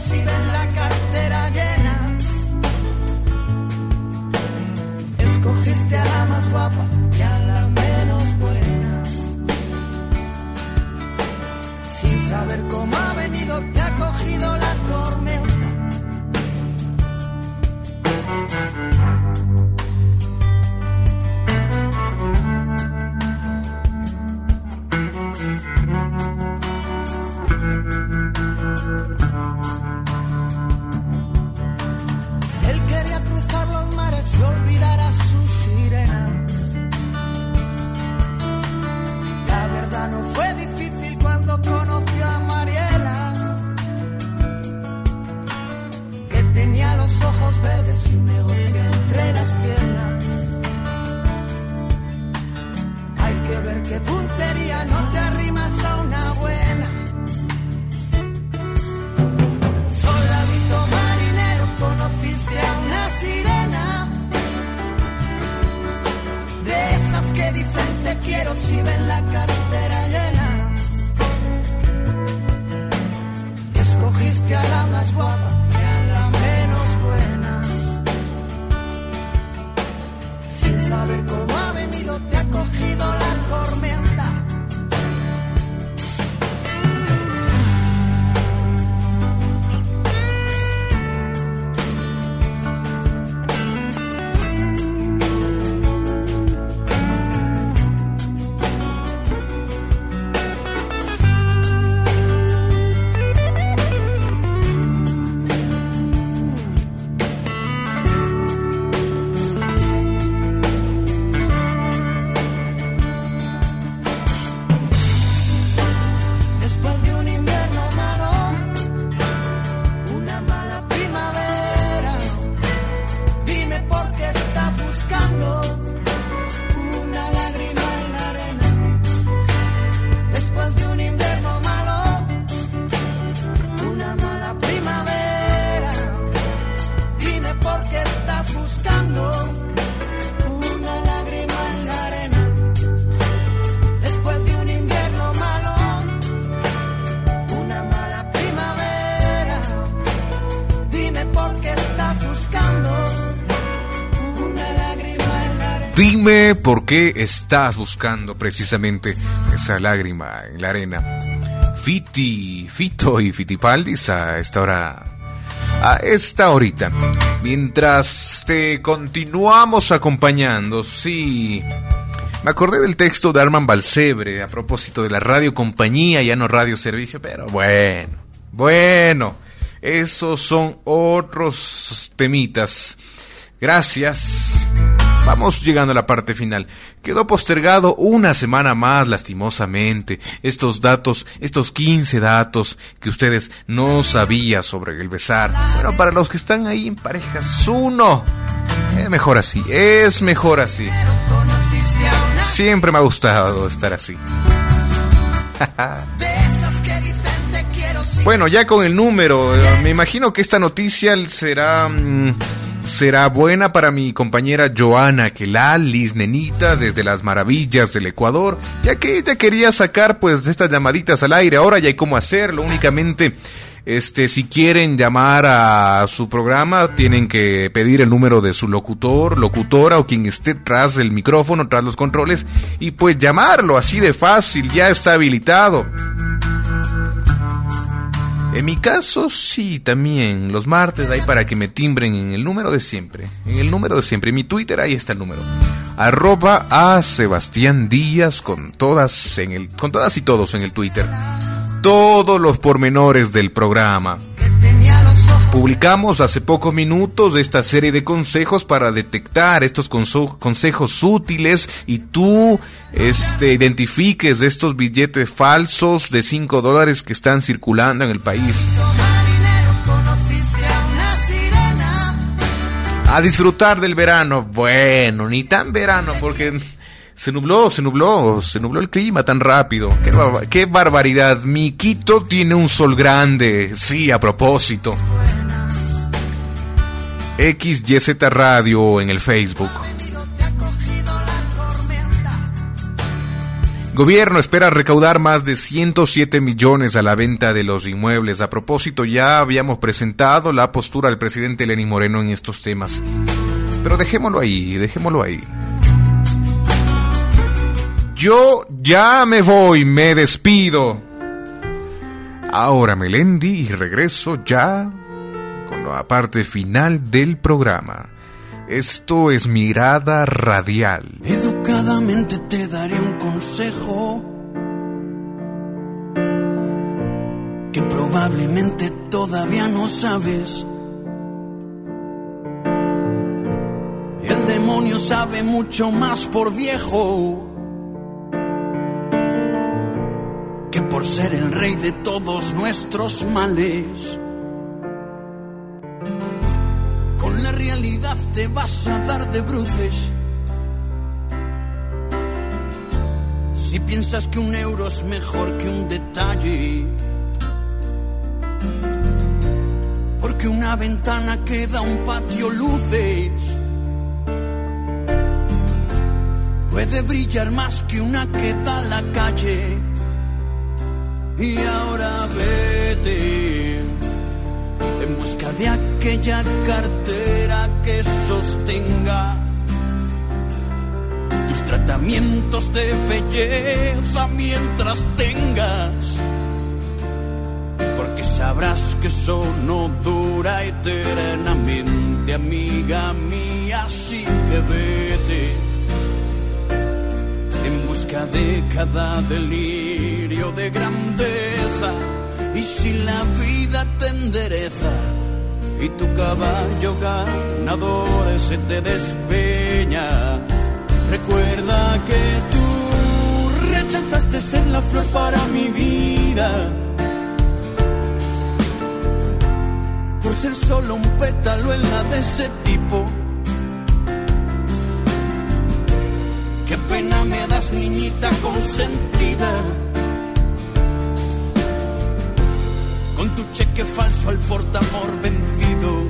si ven la cartera llena. Escogiste a la más guapa y a la menos buena. Sin saber cómo ha venido, te ha cogido la tormenta. Él quería cruzar los mares y olvidar a su sirena. La verdad no fue difícil cuando conoció a Mariela, que tenía los ojos verdes y un negocio entre las piernas. Hay que ver qué puntería, no te arrimas a una buena. Soldadito marinero, conociste a una sirena, de esas que dicen te quiero si ven la cartera llena. Escogiste a la más guapa y a la menos buena. Sin saber cómo ha venido, te ha cogido la tormenta.
Dime por qué estás buscando precisamente esa lágrima en la arena. Fito y Fitipaldis a esta horita. Mientras te continuamos acompañando, sí. Me acordé del texto de Armand Balsebre a propósito de la radiocompañía, ya no radioservicio, pero bueno, esos son otros temitas. Gracias. Vamos llegando a la parte final. Quedó postergado una semana más, lastimosamente. Estos 15 datos que ustedes no sabían sobre el besar. Bueno, para los que están ahí en parejas, es mejor así. Siempre me ha gustado estar así. Bueno, ya con el número, me imagino que esta noticia será buena para mi compañera Joana Quelalis, nenita, desde las maravillas del Ecuador, ya que ella quería sacar pues de estas llamaditas al aire. Ahora ya hay cómo hacerlo, únicamente si quieren llamar a su programa, tienen que pedir el número de su locutora o quien esté tras el micrófono, tras los controles, y pues llamarlo, así de fácil, ya está habilitado. En mi caso, sí, también, los martes hay para que me timbren en el número de siempre. En mi Twitter, ahí está el número. @asebastiandíaz con todas y todos en el Twitter. Todos los pormenores del programa. Publicamos hace pocos minutos esta serie de consejos para detectar estos consejos útiles y tú identifiques estos billetes falsos de $5 que están circulando en el país. A disfrutar del verano. Bueno, ni tan verano porque se nubló el clima tan rápido. Qué barbaridad. Mi Quito tiene un sol grande. Sí, a propósito. XYZ Radio en el Facebook. Gobierno espera recaudar más de 107 millones a la venta de los inmuebles. A propósito, ya habíamos presentado la postura del presidente Lenín Moreno en estos temas. Pero dejémoslo ahí. Yo ya me voy, me despido. Ahora Melendi y regreso ya con la parte final del programa. Esto es Mirada Radial.
Educadamente te daré un consejo que probablemente todavía no sabes. El demonio sabe mucho más por viejo que por ser el rey de todos nuestros males. Con la realidad te vas a dar de bruces si piensas que un euro es mejor que un detalle, porque una ventana que da un patio luces puede brillar más que una que da la calle. Y ahora vete en busca de aquella cartera que sostenga tus tratamientos de belleza mientras tengas, porque sabrás que eso no dura eternamente, amiga mía. Así que vete en busca de cada delirio de grandeza, y si la vida te endereza y tu caballo ganador se te despeña, recuerda que tú rechazaste ser la flor para mi vida por ser solo un pétalo en la de ese tipo. Qué pena me das, niñita consentida, con tu cheque falso al portamor vencido.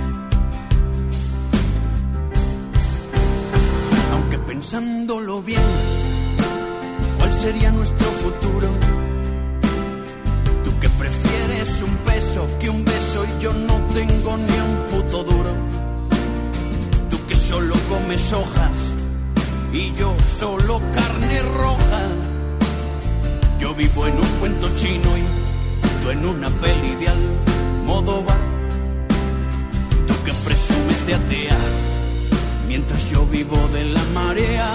Aunque pensándolo bien, ¿cuál sería nuestro futuro? Tú que prefieres un peso que un beso y yo no tengo ni un puto duro. Tú que solo comes hojas y yo solo carne roja. Yo vivo en un cuento chino y tú en una peli de Almodóvar. Tú que presumes de atea mientras yo vivo de la marea.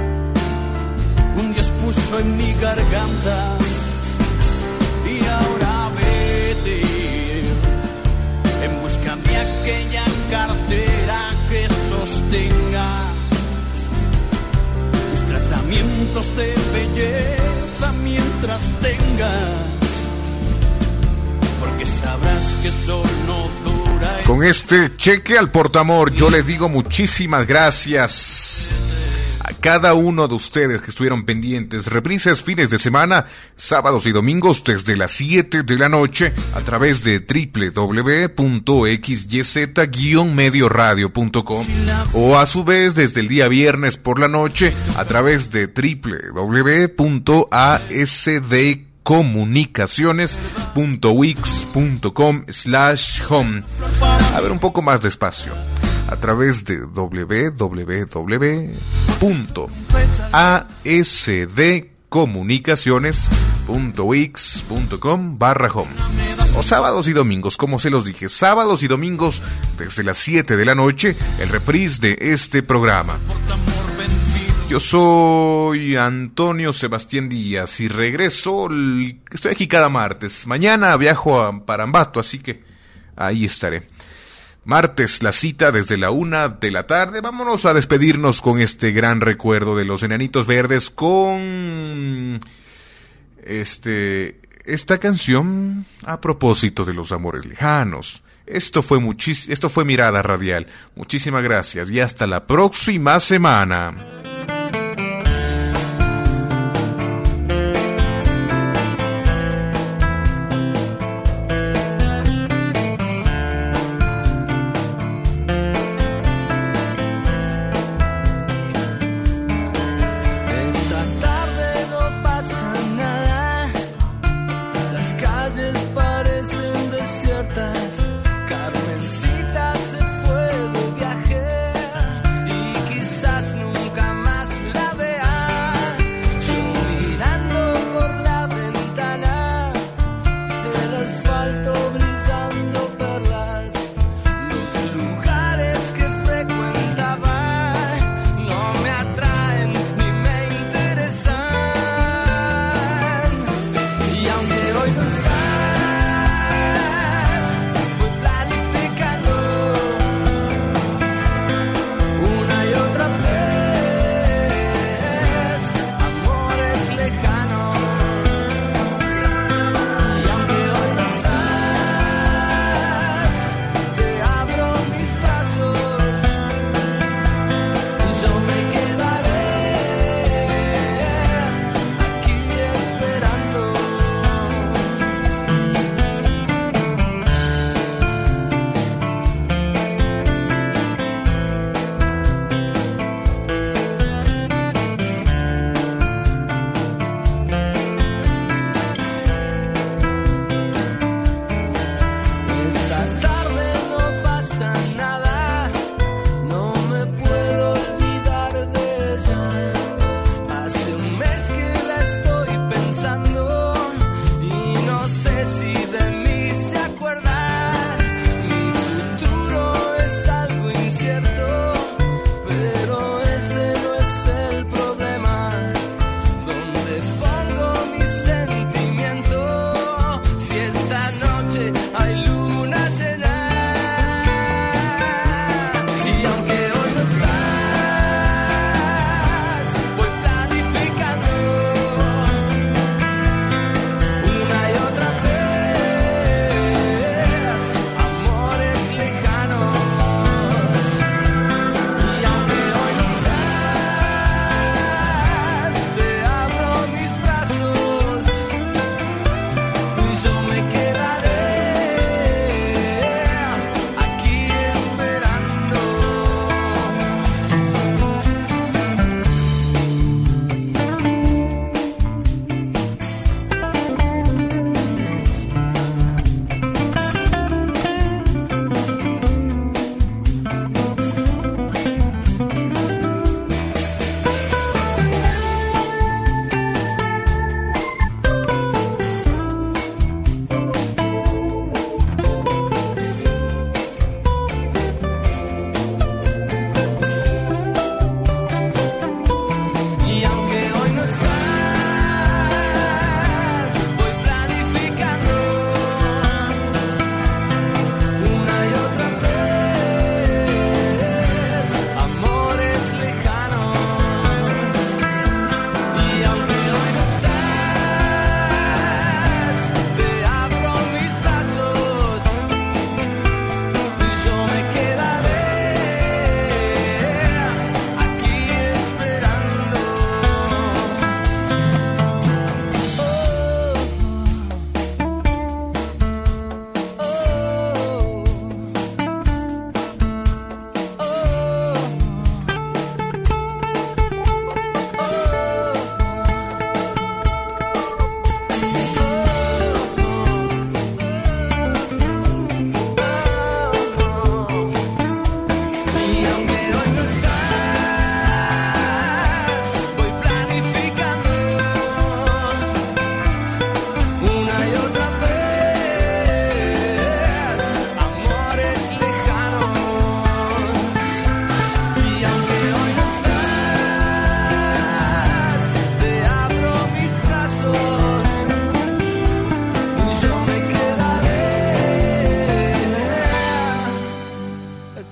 Un Dios puso en mi garganta y ahora vete en busca de aquella cartera que sostenga tratamientos de belleza mientras tengas, porque sabrás que eso no dura.
Con este cheque al portamor yo les digo muchísimas gracias a cada uno de ustedes que estuvieron pendientes. Reprises fines de semana, sábados y domingos desde las 7 de la noche a través de www.xyz-medioradio.com o a su vez desde el día viernes por la noche a través de www.asdcomunicaciones.wix.com/home. A ver, un poco más despacio. A través de www.asdcomunicaciones.wix.com/home. O sábados y domingos, como se los dije, sábados y domingos desde las 7 de la noche, el reprise de este programa. Yo soy Antonio Sebastián Díaz y regreso, estoy aquí cada martes. Mañana viajo a Parambato, así que ahí estaré. Martes, la cita desde la 1 de la tarde. Vámonos a despedirnos con este gran recuerdo de los Enanitos Verdes con esta canción a propósito de los amores lejanos. Esto fue Mirada Radial. Muchísimas gracias y hasta la próxima semana.
Esta tarde no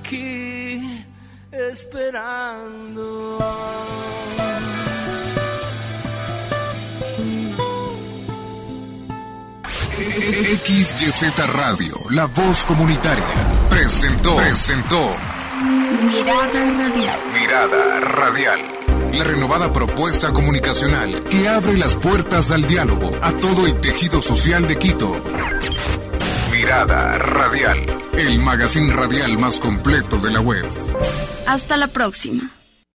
aquí esperando.
XYZ Radio, la voz comunitaria, presentó Mirada Radial. La renovada propuesta comunicacional que abre las puertas al diálogo a todo el tejido social de Quito. Mirada Radial, el magazine radial más completo de la web.
Hasta la próxima.